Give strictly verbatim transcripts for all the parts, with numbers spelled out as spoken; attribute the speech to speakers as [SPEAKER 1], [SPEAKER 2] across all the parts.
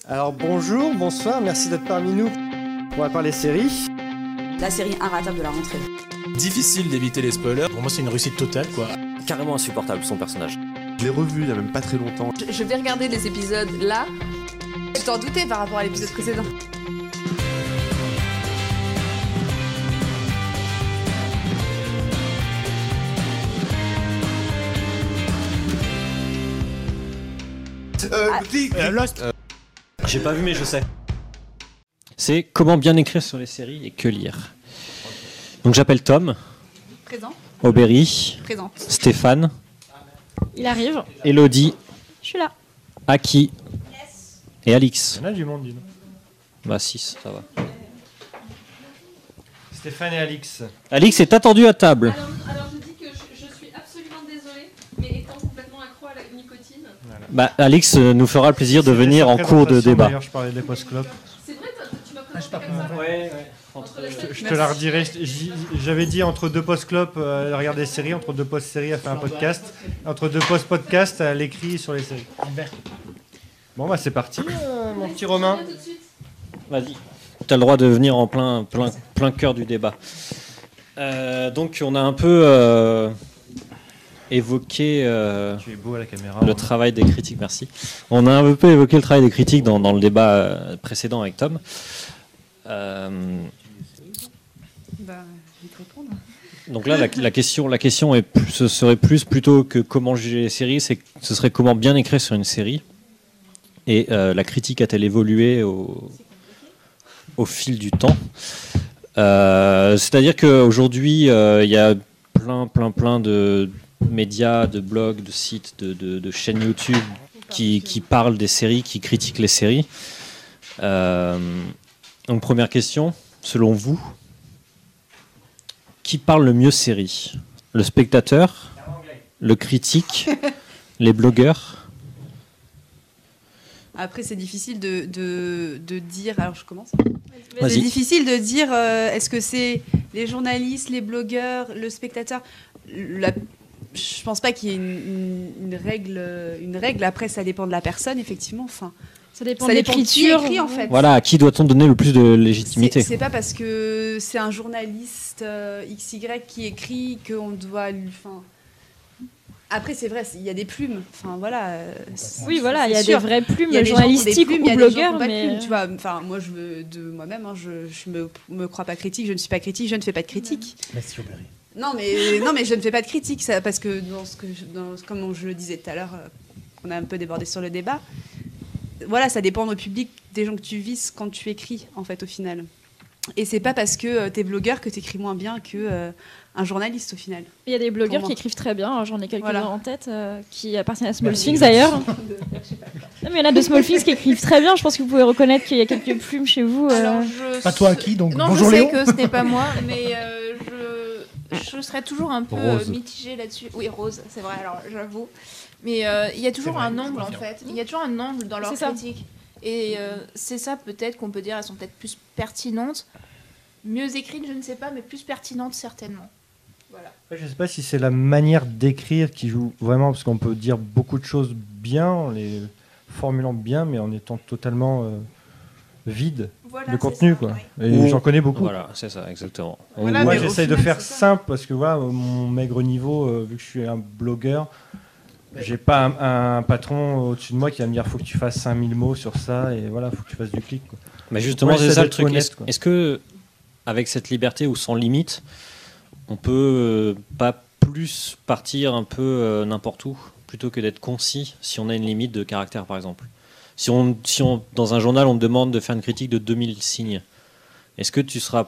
[SPEAKER 1] Alors bonjour, bonsoir, merci d'être parmi nous. On va parler séries.
[SPEAKER 2] La série inratable de la rentrée.
[SPEAKER 3] Difficile d'éviter les spoilers.
[SPEAKER 4] Pour moi, c'est une réussite totale, quoi.
[SPEAKER 5] Carrément insupportable, son personnage.
[SPEAKER 6] Je l'ai revu il y a même pas très longtemps.
[SPEAKER 2] Je, je vais regarder les épisodes là. Tu t'en doutais par rapport à l'épisode précédent.
[SPEAKER 6] Euh,
[SPEAKER 2] Ah.
[SPEAKER 4] Euh, Lost.
[SPEAKER 6] Euh,
[SPEAKER 5] J'ai pas vu, mais je sais. C'est comment bien écrire sur les séries et que lire. Donc j'appelle Tom,
[SPEAKER 2] Présent.
[SPEAKER 5] Aubéry,
[SPEAKER 2] Présente.
[SPEAKER 5] Stéphane,
[SPEAKER 7] Il arrive.
[SPEAKER 5] Elodie,
[SPEAKER 7] Je suis là.
[SPEAKER 5] Aki et Alix.
[SPEAKER 1] Il y en a du monde, dis donc.
[SPEAKER 5] Bah six, ça va.
[SPEAKER 1] Stéphane et Alix.
[SPEAKER 5] Alix est attendu à table.
[SPEAKER 7] Alors, alors je dis que je, je suis absolument désolée, mais étant complètement accro à la nicotine.
[SPEAKER 5] Bah Alix euh, nous fera le plaisir de venir en cours de débat.
[SPEAKER 1] D'ailleurs, je parlais des post-clopes.
[SPEAKER 7] C'est vrai, toi, tu m'as
[SPEAKER 4] Ah, je
[SPEAKER 7] présenté
[SPEAKER 4] sais pas
[SPEAKER 7] comme ça.
[SPEAKER 5] Ouais, ouais.
[SPEAKER 7] Entre les
[SPEAKER 1] Je, je te la redirai. J- J'avais dit entre deux post-clopes, euh, elle regarde des séries, entre deux post-séries, elle fait un podcast. Entre deux post-podcasts, elle écrit sur les séries. Bon, bah c'est parti, euh, mon petit Romain.
[SPEAKER 7] Tout de suite.
[SPEAKER 5] Vas-y. Tu as le droit de venir en plein, plein, plein cœur du débat. Euh, donc on a un peu euh, évoqué euh,
[SPEAKER 1] Tu es beau à la caméra.
[SPEAKER 5] le travail des critiques, merci. On a un peu évoqué le travail des critiques dans, dans le débat euh, précédent avec Tom. Euh,
[SPEAKER 2] Bah, je vais te répondre.
[SPEAKER 5] donc là, la, la question, la question est plus- ce serait plus plutôt que comment juger les séries, c'est que ce serait comment bien écrire sur une série. Et euh, la critique a-t-elle évolué au, au fil du temps? Euh, C'est-à-dire qu'aujourd'hui, euh, il y a plein, plein, plein de médias, de blogs, de sites, de, de- de chaînes YouTube qui, qui parlent des séries, qui critiquent les séries. Euh, donc première question, selon vous, qui parle le mieux séries? Le spectateur, le critique, les blogueurs?
[SPEAKER 2] Après, c'est difficile de, de, de dire. Alors, je commence.
[SPEAKER 5] Vas-y.
[SPEAKER 2] C'est difficile de dire euh, est-ce que c'est les journalistes, les blogueurs, le spectateur. La... Je pense pas qu'il y ait une, une, une règle. Une règle. Après, ça dépend de la personne, effectivement. Enfin,
[SPEAKER 7] Ça dépend
[SPEAKER 2] ça
[SPEAKER 7] de
[SPEAKER 2] dépend de qui
[SPEAKER 7] l'écriture.
[SPEAKER 2] écrit, en fait.
[SPEAKER 5] Voilà, à qui doit-on donner le plus de
[SPEAKER 2] C'est
[SPEAKER 5] légitimité?
[SPEAKER 2] c'est pas parce que c'est un journaliste euh, X Y qui écrit qu'on doit lui. Enfin, après, c'est vrai, il y a des plumes. Enfin, voilà. euh, c'est-
[SPEAKER 7] Oui, voilà, il y a
[SPEAKER 2] c'est
[SPEAKER 7] des
[SPEAKER 2] sûr.
[SPEAKER 7] vraies plumes
[SPEAKER 2] Il y a des gens qui ont des
[SPEAKER 7] journalistiques
[SPEAKER 2] plumes,
[SPEAKER 7] ou
[SPEAKER 2] il y a des gens qui
[SPEAKER 7] blogueurs,
[SPEAKER 2] ont pas de
[SPEAKER 7] mais
[SPEAKER 2] plumes, tu vois. Enfin, moi, je veux de moi-même, hein, je, je me, me crois pas critique, je ne suis pas critique, je ne fais pas de critique.
[SPEAKER 4] Merci, Aubéry.
[SPEAKER 2] Non, mais non, mais je ne fais pas de critique, ça, parce que dans ce que, je- dans, comme je le disais tout à l'heure, euh, on a un peu débordé sur le débat. Voilà, ça dépend au public des gens que tu vises quand tu écris, en fait, au final. Et c'est pas parce que euh, t'es blogueur que t'écris moins bien que euh, un journaliste, au final.
[SPEAKER 7] il y a des blogueurs
[SPEAKER 2] Pour moi.
[SPEAKER 7] qui écrivent très bien. J'en ai quelques-uns
[SPEAKER 2] Voilà.
[SPEAKER 7] en tête euh, qui appartiennent à Small Things d'ailleurs. Non, mais il y en a de Small Things qui écrivent très bien. Je pense que vous pouvez reconnaître qu'il y a quelques plumes chez vous. euh.
[SPEAKER 8] Alors, je...
[SPEAKER 4] Pas toi, qui donc
[SPEAKER 8] Non,
[SPEAKER 4] Bonjour
[SPEAKER 8] je sais
[SPEAKER 4] Léon.
[SPEAKER 8] que ce n'est pas moi, mais euh, je... je serais toujours un peu
[SPEAKER 1] Rose.
[SPEAKER 8] euh, mitigée là-dessus. Oui, Rose, c'est vrai, alors j'avoue. Mais euh, il y a toujours
[SPEAKER 4] C'est vrai,
[SPEAKER 8] un
[SPEAKER 4] je
[SPEAKER 8] angle en
[SPEAKER 4] confirme.
[SPEAKER 8] fait. Il y a toujours un angle dans leur
[SPEAKER 7] C'est ça.
[SPEAKER 8] critique. Et euh, c'est ça peut-être qu'on peut dire, elles sont peut-être plus pertinentes. Mieux écrites, je ne sais pas, mais plus pertinentes certainement. Voilà.
[SPEAKER 1] Après, je sais pas si c'est la manière d'écrire qui joue vraiment, parce qu'on peut dire beaucoup de choses bien, en les formulant bien, mais en étant totalement euh, vide
[SPEAKER 8] Voilà,
[SPEAKER 1] de
[SPEAKER 8] c'est
[SPEAKER 1] contenu,
[SPEAKER 8] ça,
[SPEAKER 1] quoi.
[SPEAKER 8] ouais.
[SPEAKER 1] Et
[SPEAKER 5] Ou-
[SPEAKER 1] j'en connais beaucoup.
[SPEAKER 5] Voilà, c'est ça, exactement.
[SPEAKER 8] Voilà,
[SPEAKER 1] Moi,
[SPEAKER 8] mais au
[SPEAKER 1] j'essaye de
[SPEAKER 8] final,
[SPEAKER 1] faire
[SPEAKER 8] c'est ça.
[SPEAKER 1] simple, parce que voilà, mon maigre niveau, euh, vu que je suis un blogueur, j'ai pas un, un patron au-dessus de moi qui va me dire faut que tu fasses cinq mille mots sur ça, et voilà, faut que tu fasses du clic, quoi.
[SPEAKER 5] Mais justement,
[SPEAKER 1] Ouais,
[SPEAKER 5] c'est
[SPEAKER 1] ça
[SPEAKER 5] ça
[SPEAKER 1] doit
[SPEAKER 5] le
[SPEAKER 1] être
[SPEAKER 5] truc.
[SPEAKER 1] honnête,
[SPEAKER 5] Est-ce
[SPEAKER 1] quoi.
[SPEAKER 5] est-ce que, avec cette liberté ou sans limite, on peut euh, pas plus partir un peu euh, n'importe où, plutôt que d'être concis si on a une limite de caractère, par exemple? Si, on, si on, dans un journal, on te demande de faire une critique de deux mille signes, est-ce que tu seras,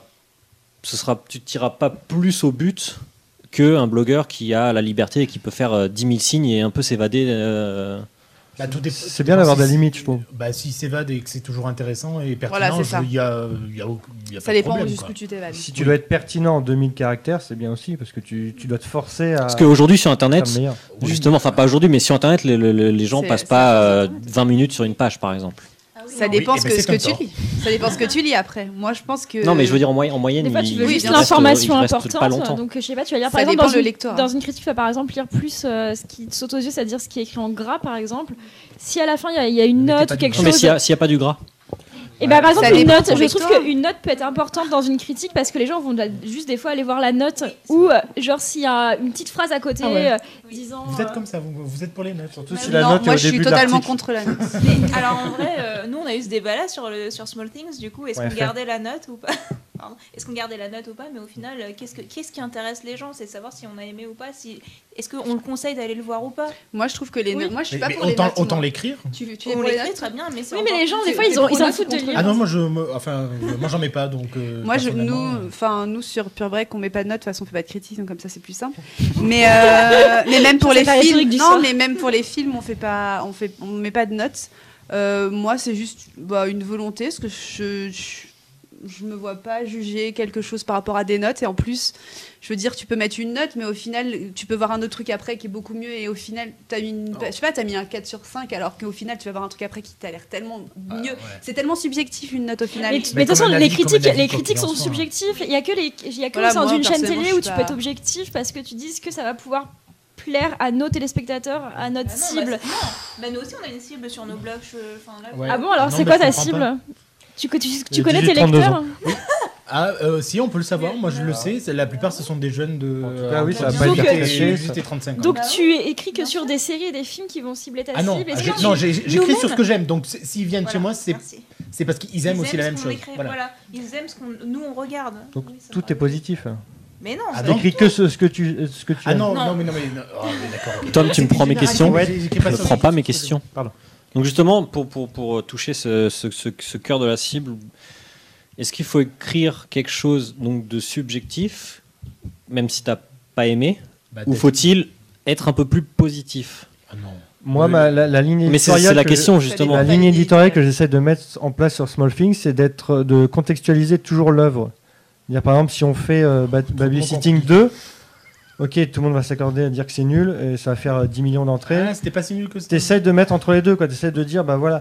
[SPEAKER 5] ce sera, tu tireras pas plus au but qu'un blogueur qui a la liberté et qui peut faire euh, dix mille signes et un peu s'évader euh,
[SPEAKER 4] Bah, tout dépend-
[SPEAKER 1] C'est bien d'avoir
[SPEAKER 4] si-
[SPEAKER 1] des limites, je trouve.
[SPEAKER 4] Bah, s'il s'évade et que c'est toujours intéressant et
[SPEAKER 2] Voilà,
[SPEAKER 4] pertinent,
[SPEAKER 2] c'est ça.
[SPEAKER 4] il y a, y a, y a
[SPEAKER 2] Ça
[SPEAKER 4] pas de
[SPEAKER 2] dépend
[SPEAKER 4] problème,
[SPEAKER 2] jusqu'où
[SPEAKER 4] quoi.
[SPEAKER 2] tu t'évades.
[SPEAKER 1] Si tu dois être pertinent en deux mille caractères, c'est bien aussi, parce que tu, tu dois te forcer à
[SPEAKER 5] Parce qu'aujourd'hui sur
[SPEAKER 1] faire
[SPEAKER 5] Internet,
[SPEAKER 1] le meilleur.
[SPEAKER 5] justement, enfin pas aujourd'hui, mais sur Internet, les, les- les gens
[SPEAKER 2] C'est-
[SPEAKER 5] passent
[SPEAKER 2] c'est
[SPEAKER 5] pas
[SPEAKER 2] à cause
[SPEAKER 5] euh,
[SPEAKER 2] d'Internet.
[SPEAKER 5] vingt minutes sur une page, par exemple.
[SPEAKER 2] Ça dépend
[SPEAKER 4] Oui,
[SPEAKER 2] ce
[SPEAKER 4] eh
[SPEAKER 2] que,
[SPEAKER 4] ben,
[SPEAKER 2] ce que
[SPEAKER 4] c'est
[SPEAKER 2] tu
[SPEAKER 4] un
[SPEAKER 2] lis. Ça dépend ce que tu lis après. Moi, je pense que.
[SPEAKER 5] Non, mais je veux dire en, moy- en moyenne.
[SPEAKER 7] Des fois, tu
[SPEAKER 5] il-
[SPEAKER 7] veux
[SPEAKER 5] il
[SPEAKER 7] juste
[SPEAKER 5] reste-
[SPEAKER 7] l'information
[SPEAKER 5] il reste
[SPEAKER 7] importante.
[SPEAKER 5] Pas longtemps.
[SPEAKER 7] Donc, je sais pas, tu vas lire
[SPEAKER 2] Ça
[SPEAKER 7] par exemple
[SPEAKER 2] dépend
[SPEAKER 7] dans
[SPEAKER 2] le
[SPEAKER 7] une,
[SPEAKER 2] lecteur.
[SPEAKER 7] dans une critique, tu vas par exemple lire plus euh, ce qui te saute aux yeux, c'est-à-dire ce qui est écrit en gras, par exemple. Si à la fin il y a- il y, a une
[SPEAKER 4] Mettez
[SPEAKER 7] note
[SPEAKER 4] pas
[SPEAKER 7] ou
[SPEAKER 4] du
[SPEAKER 7] quelque
[SPEAKER 4] gras.
[SPEAKER 5] Non, mais
[SPEAKER 7] chose.
[SPEAKER 5] s'il n'y a, s'il y a pas du gras.
[SPEAKER 7] Et bah, par exemple,
[SPEAKER 2] Ça
[SPEAKER 7] une
[SPEAKER 2] dépend
[SPEAKER 7] note,
[SPEAKER 2] de ton
[SPEAKER 7] je trouve
[SPEAKER 2] lecteur.
[SPEAKER 7] qu'une note peut être importante dans une critique parce que les gens vont juste des fois aller voir la note ou euh, genre s'il y a une petite phrase à côté
[SPEAKER 4] Ah ouais.
[SPEAKER 7] euh, disant.
[SPEAKER 4] Vous êtes
[SPEAKER 7] euh,
[SPEAKER 4] comme ça, vous, vous êtes pour les notes.
[SPEAKER 1] Surtout
[SPEAKER 8] Bah
[SPEAKER 1] si
[SPEAKER 8] oui.
[SPEAKER 1] la
[SPEAKER 2] non,
[SPEAKER 1] note est
[SPEAKER 2] moi
[SPEAKER 1] au
[SPEAKER 2] je suis
[SPEAKER 1] début de
[SPEAKER 2] totalement
[SPEAKER 1] l'article.
[SPEAKER 2] contre la note.
[SPEAKER 8] Mais alors en vrai, euh, nous on a eu ce débat là sur, le, sur Small Things, du coup, est-ce
[SPEAKER 1] Ouais,
[SPEAKER 8] qu'on
[SPEAKER 1] fait.
[SPEAKER 8] gardait la note ou pas Pardon. Est-ce qu'on gardait la note ou pas? Mais au final, euh, qu'est-ce, que, qu'est-ce qui intéresse les gens? C'est de savoir si on a aimé ou pas. Si... Est-ce qu'on le conseille d'aller le voir ou pas?
[SPEAKER 2] Moi, je trouve que les
[SPEAKER 7] Oui.
[SPEAKER 2] notes. Moi, je suis
[SPEAKER 4] Mais,
[SPEAKER 2] pas
[SPEAKER 4] mais
[SPEAKER 2] pour les
[SPEAKER 4] autant,
[SPEAKER 2] notes.
[SPEAKER 4] autant
[SPEAKER 2] moi.
[SPEAKER 4] l'écrire.
[SPEAKER 2] Tu, tu es
[SPEAKER 8] On
[SPEAKER 2] pour les
[SPEAKER 8] l'écrit
[SPEAKER 2] notes
[SPEAKER 8] très bien, mais c'est
[SPEAKER 7] Oui, mais
[SPEAKER 8] encore
[SPEAKER 7] les gens,
[SPEAKER 8] plus-
[SPEAKER 7] des fois,
[SPEAKER 2] t'es
[SPEAKER 7] ils, ont,
[SPEAKER 2] pro
[SPEAKER 7] ils en
[SPEAKER 2] note
[SPEAKER 7] foutent de
[SPEAKER 2] contre
[SPEAKER 7] lire.
[SPEAKER 4] Ah non, moi je, me- enfin, euh, moi j'en mets pas donc. euh,
[SPEAKER 2] Moi, je,
[SPEAKER 4] personnellement,
[SPEAKER 2] nous,
[SPEAKER 4] euh,
[SPEAKER 2] enfin, nous sur Pure Break, on met pas de notes. De toute façon, on fait pas de critique, donc comme ça, c'est plus simple. Mais, euh, mais même pour
[SPEAKER 7] C'est
[SPEAKER 2] les
[SPEAKER 7] la rhétorique
[SPEAKER 2] films,
[SPEAKER 7] du
[SPEAKER 2] non,
[SPEAKER 7] soir.
[SPEAKER 2] mais même pour les films, on fait pas, on fait, on met pas de notes. Euh, moi, c'est juste bah, une volonté, parce que je, je, je me vois pas juger quelque chose par rapport à des notes. Et en plus, je veux dire, tu peux mettre une note, mais au final, tu peux voir un autre truc après qui est beaucoup mieux. Et au final, t'as mis, une, je sais pas, t'as mis un quatre sur cinq, alors qu'au final, tu vas voir un truc après qui t'a l'air tellement mieux.
[SPEAKER 4] ouais.
[SPEAKER 2] C'est tellement subjectif une note au final.
[SPEAKER 7] Mais,
[SPEAKER 4] Mais
[SPEAKER 7] mais de toute
[SPEAKER 4] comme
[SPEAKER 7] façon,
[SPEAKER 4] un
[SPEAKER 7] les
[SPEAKER 4] avis- comme
[SPEAKER 7] critiques,
[SPEAKER 4] un avis,
[SPEAKER 7] les
[SPEAKER 4] quoi
[SPEAKER 7] critiques
[SPEAKER 4] qu'il en
[SPEAKER 7] sont
[SPEAKER 4] soit.
[SPEAKER 7] subjectifs. Il y a que les, il y a que
[SPEAKER 2] Voilà,
[SPEAKER 7] au sein
[SPEAKER 2] moi,
[SPEAKER 7] d'une chaîne
[SPEAKER 2] personnellement,
[SPEAKER 7] télé
[SPEAKER 2] je
[SPEAKER 7] où
[SPEAKER 2] suis
[SPEAKER 7] tu
[SPEAKER 2] pas-
[SPEAKER 7] peux être objectif parce que tu dises que ça va pouvoir plaire à nos téléspectateurs, à notre
[SPEAKER 8] Ah non,
[SPEAKER 7] cible.
[SPEAKER 8] bah, c'est- non. Bah, nous aussi on a une cible sur nos blogs. je- enfin, là,
[SPEAKER 4] Ouais.
[SPEAKER 7] Ah bon, alors
[SPEAKER 4] Non,
[SPEAKER 7] c'est
[SPEAKER 4] mais
[SPEAKER 7] quoi
[SPEAKER 4] je
[SPEAKER 7] ta
[SPEAKER 4] comprends
[SPEAKER 7] cible
[SPEAKER 4] pas.
[SPEAKER 7] tu, tu, tu,
[SPEAKER 1] Les
[SPEAKER 7] connais tes
[SPEAKER 1] dix-huit trente-deux
[SPEAKER 7] lecteurs?
[SPEAKER 4] Ah, euh, si, on peut le savoir. Moi, je le sais. c'est- La plupart, ce sont des jeunes de.
[SPEAKER 1] En tout cas, oui, ça
[SPEAKER 7] va pas
[SPEAKER 4] dix-huit
[SPEAKER 7] être
[SPEAKER 4] et-
[SPEAKER 1] caché,
[SPEAKER 4] dix-huit
[SPEAKER 1] ça.
[SPEAKER 4] et trente-cinq ans.
[SPEAKER 7] Donc
[SPEAKER 8] Bah oui.
[SPEAKER 7] tu écris que
[SPEAKER 8] Bien
[SPEAKER 7] sur
[SPEAKER 8] sûr.
[SPEAKER 7] des séries et des films qui vont cibler ta
[SPEAKER 4] Ah non,
[SPEAKER 7] cible.
[SPEAKER 4] ah,
[SPEAKER 7] Est-ce
[SPEAKER 4] j'ai-
[SPEAKER 7] que
[SPEAKER 4] non,
[SPEAKER 7] tu-
[SPEAKER 4] j'ai- j'écris
[SPEAKER 7] nous-mêmes-
[SPEAKER 4] sur ce que j'aime. Donc, c- s'ils viennent chez moi, c'est
[SPEAKER 8] Merci.
[SPEAKER 4] c'est parce qu'ils aiment aussi la même
[SPEAKER 8] ce qu'on
[SPEAKER 4] chose.
[SPEAKER 8] écrit,
[SPEAKER 4] Voilà.
[SPEAKER 8] voilà. Ils aiment ce qu'on nous on regarde.
[SPEAKER 1] Donc
[SPEAKER 8] Oui, ça
[SPEAKER 1] tout
[SPEAKER 8] va.
[SPEAKER 1] est positif.
[SPEAKER 8] Mais non,
[SPEAKER 4] Ah
[SPEAKER 8] c'est-
[SPEAKER 4] non.
[SPEAKER 1] Écris que ce, ce que tu, ce que tu
[SPEAKER 4] Ah
[SPEAKER 1] aimes.
[SPEAKER 4] non,
[SPEAKER 8] Non.
[SPEAKER 4] non, mais non, mais. non. Oh, mais d'accord. ok.
[SPEAKER 5] Tom, tu me prends mes questions.
[SPEAKER 4] Ouais, j'écris pas
[SPEAKER 5] Je ne
[SPEAKER 4] sur-
[SPEAKER 5] prends pas mes questions.
[SPEAKER 1] Pardon.
[SPEAKER 5] Donc justement, pour, pour, pour toucher ce, ce, ce, ce cœur de la cible, est-ce qu'il faut écrire quelque chose donc, de subjectif, même si tu n'as pas aimé,
[SPEAKER 4] Bah,
[SPEAKER 5] ou
[SPEAKER 4] t'as-
[SPEAKER 5] faut-il être un peu plus positif?
[SPEAKER 4] Ah non.
[SPEAKER 1] Moi,
[SPEAKER 4] Oui.
[SPEAKER 1] ma, la, la ligne
[SPEAKER 5] Mais c'est
[SPEAKER 1] éditoriale
[SPEAKER 5] c'est la
[SPEAKER 1] que-
[SPEAKER 5] question justement.
[SPEAKER 1] La
[SPEAKER 2] dépend.
[SPEAKER 1] ligne
[SPEAKER 2] Validé,
[SPEAKER 1] éditoriale
[SPEAKER 2] ouais.
[SPEAKER 1] que j'essaie de mettre en place sur Small Things, c'est d'être, de contextualiser toujours l'œuvre. C'est-à-dire, par exemple, si on fait euh, Ba- Babysitting deux, ok, tout le monde va s'accorder à dire que c'est nul et ça va faire euh, dix millions d'entrées.
[SPEAKER 4] Ah, c'était pas si nul que ça.
[SPEAKER 1] T'essayes de mettre entre les deux, quoi. T'essayes de dire, bah voilà,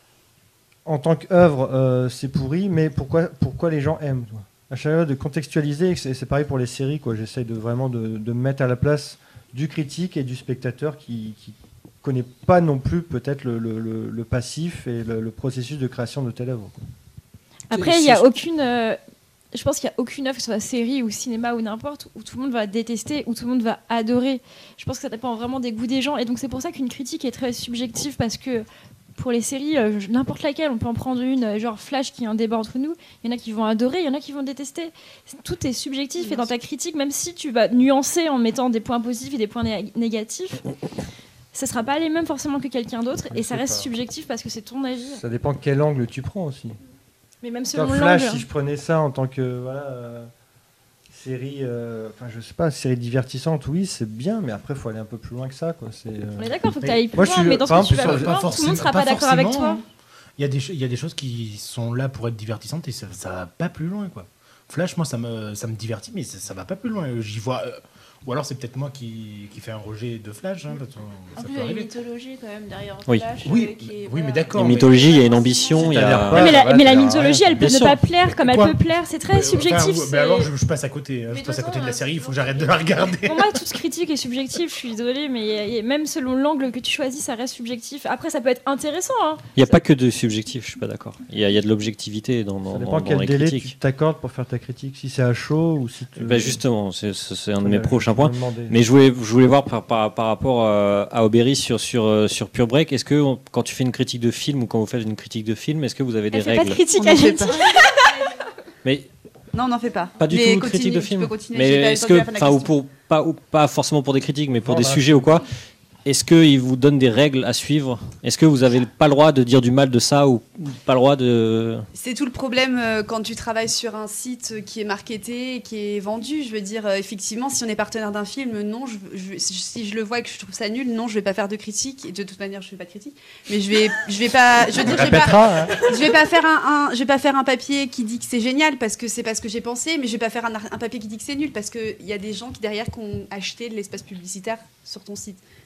[SPEAKER 1] en tant qu'œuvre, euh, c'est pourri, mais pourquoi, pourquoi les gens aiment, quoi. À chaque fois, de contextualiser, et c'est c'est pareil pour les séries, quoi. J'essaye de vraiment de, de me mettre à la place du critique et du spectateur qui, qui connaît pas non plus peut-être le, le- le- le passif et le, le processus de création de telle œuvre, quoi.
[SPEAKER 7] Après, il n'y a aucune. euh, je pense qu'il n'y a aucune œuvre, que ce soit série ou cinéma ou n'importe, où tout le monde va détester, où tout le monde va adorer. Je pense que ça dépend vraiment des goûts des gens. Et donc, c'est pour ça qu'une critique est très subjective, parce que pour les séries, euh, n'importe laquelle, on peut en prendre une, euh, genre Flash, qui est un débat entre nous. Il y en a qui vont adorer, il y en a qui vont détester. C'est- Tout est subjectif. Et dans ta critique, même si tu vas nuancer en mettant des points positifs et des points né- négatifs, ce ne sera pas les mêmes forcément que quelqu'un d'autre.
[SPEAKER 1] Je
[SPEAKER 7] Et ça
[SPEAKER 1] sais
[SPEAKER 7] reste
[SPEAKER 1] pas.
[SPEAKER 7] subjectif parce que c'est ton avis.
[SPEAKER 1] Ça dépend quel angle tu prends aussi.
[SPEAKER 7] Mais même
[SPEAKER 1] Toi,
[SPEAKER 7] selon
[SPEAKER 1] Flash,
[SPEAKER 7] l'angle.
[SPEAKER 1] si je prenais ça en tant que voilà, euh, série, euh, enfin je sais pas, série divertissante, oui, c'est bien, mais après, il faut aller un peu plus loin que ça, quoi. C'est, euh,
[SPEAKER 7] On est d'accord, il faut que tu
[SPEAKER 1] Mais
[SPEAKER 7] ailles plus
[SPEAKER 1] moi, je
[SPEAKER 7] loin,
[SPEAKER 1] suis-
[SPEAKER 7] mais dans ce
[SPEAKER 1] par
[SPEAKER 7] que tu
[SPEAKER 1] exemple,
[SPEAKER 7] vas
[SPEAKER 1] sur-
[SPEAKER 7] plus
[SPEAKER 1] pas
[SPEAKER 7] loin, tout le monde ne sera pas, d'accord avec
[SPEAKER 4] forcément,
[SPEAKER 7] toi.
[SPEAKER 4] hein. Il y, a des, ch- il y a des choses qui sont là pour être divertissantes et ça, ça va pas plus loin, quoi. Flash, moi, ça me, ça me divertit, mais ça, ça va pas plus loin. J'y vois. euh, ou alors, c'est peut-être moi qui, qui fais un rejet de Flash. Hein, parce que
[SPEAKER 8] En
[SPEAKER 4] ça
[SPEAKER 8] plus,
[SPEAKER 4] peut
[SPEAKER 8] il y a une
[SPEAKER 4] arriver.
[SPEAKER 8] mythologie quand même derrière
[SPEAKER 5] Oui.
[SPEAKER 8] Flash.
[SPEAKER 4] Oui,
[SPEAKER 8] euh, qui est-
[SPEAKER 4] oui,
[SPEAKER 8] voilà.
[SPEAKER 4] mais d'accord.
[SPEAKER 5] La
[SPEAKER 4] mais-
[SPEAKER 5] mythologie, il y a une ambition, il y
[SPEAKER 1] C'est-à-dire
[SPEAKER 5] a...
[SPEAKER 1] pas-
[SPEAKER 7] Ouais, mais la,
[SPEAKER 1] voilà,
[SPEAKER 7] mais la
[SPEAKER 1] ça
[SPEAKER 7] mythologie, elle peut
[SPEAKER 5] Bien
[SPEAKER 7] ne
[SPEAKER 5] sûr.
[SPEAKER 7] pas plaire comme elle
[SPEAKER 4] Quoi
[SPEAKER 7] peut plaire. C'est très
[SPEAKER 4] Ouais,
[SPEAKER 7] subjectif.
[SPEAKER 4] enfin,
[SPEAKER 7] c'est-
[SPEAKER 4] bah alors, je, je passe à côté. hein,
[SPEAKER 8] Mais
[SPEAKER 4] Je
[SPEAKER 8] de
[SPEAKER 4] passe à
[SPEAKER 8] toute
[SPEAKER 4] côté de la
[SPEAKER 8] façon,
[SPEAKER 4] série. Il
[SPEAKER 8] euh,
[SPEAKER 4] faut que j'arrête de la regarder.
[SPEAKER 7] Pour moi, toute critique est subjective. Je suis désolée, mais il y a- il y a- même selon l'angle que tu choisis, ça reste subjectif. Après, ça peut être intéressant. Hein.
[SPEAKER 5] Il n'y a pas que de subjectif, je suis pas d'accord. Il y a, il y a de l'objectivité dans, dans,
[SPEAKER 1] ça
[SPEAKER 5] dans,
[SPEAKER 1] dépend
[SPEAKER 5] dans
[SPEAKER 1] quel
[SPEAKER 5] les
[SPEAKER 1] délai
[SPEAKER 5] critiques.
[SPEAKER 1] tu t'accordes pour faire ta critique. Si c'est à chaud ou si tu.
[SPEAKER 5] Ben justement, c'est c'est un de
[SPEAKER 1] Ouais,
[SPEAKER 5] mes
[SPEAKER 1] je
[SPEAKER 5] prochains
[SPEAKER 1] vais
[SPEAKER 5] points.
[SPEAKER 1] me demander.
[SPEAKER 5] Mais je voulais, je voulais voir par, par, par rapport euh, à Aubéry sur, sur, euh, sur Pure Break, est-ce que on- quand tu fais une critique de film ou quand vous faites une critique de film, est-ce que vous avez des
[SPEAKER 7] Elle fait pas de
[SPEAKER 5] règles?
[SPEAKER 7] critique
[SPEAKER 2] On
[SPEAKER 7] à
[SPEAKER 2] en fait
[SPEAKER 7] Jetty.
[SPEAKER 2] pas.
[SPEAKER 5] Mais
[SPEAKER 2] Non, on n'en fait pas.
[SPEAKER 5] pas du
[SPEAKER 2] Mais
[SPEAKER 5] tout
[SPEAKER 2] continue,
[SPEAKER 5] critique de
[SPEAKER 2] tu
[SPEAKER 5] film.
[SPEAKER 2] peux continuer,
[SPEAKER 5] Mais
[SPEAKER 2] j'ai pas
[SPEAKER 5] est-ce
[SPEAKER 2] entendu
[SPEAKER 5] que,
[SPEAKER 2] la fin de la
[SPEAKER 5] enfin, ou
[SPEAKER 2] question.
[SPEAKER 5] pour pas, ou pas forcément pour des critiques, mais pour
[SPEAKER 1] Non,
[SPEAKER 5] des
[SPEAKER 1] bah,
[SPEAKER 5] sujets ou quoi, est-ce qu'ils vous donnent des règles à suivre? Est-ce que vous avez pas le droit de dire du mal de ça ou pas le droit de...
[SPEAKER 2] C'est tout le problème euh, quand tu travailles sur un site euh, qui est marketé, qui est vendu. Je veux dire, euh, effectivement, si on est partenaire d'un film, non, je, je- si je le vois et que je trouve ça nul, non, je vais pas faire de critique. Et de toute manière, je fais pas de critique. Mais je vais, je vais pas, je veux dire, je vais pas,
[SPEAKER 1] Répétera, hein.
[SPEAKER 2] je vais pas faire un, un- je vais pas faire un papier qui dit que c'est génial parce que c'est pas ce que j'ai pensé, mais je vais pas faire un, ar- un papier qui dit que c'est nul parce que il y a des gens qui derrière qui ont acheté de l'espace publicitaire sur ton site.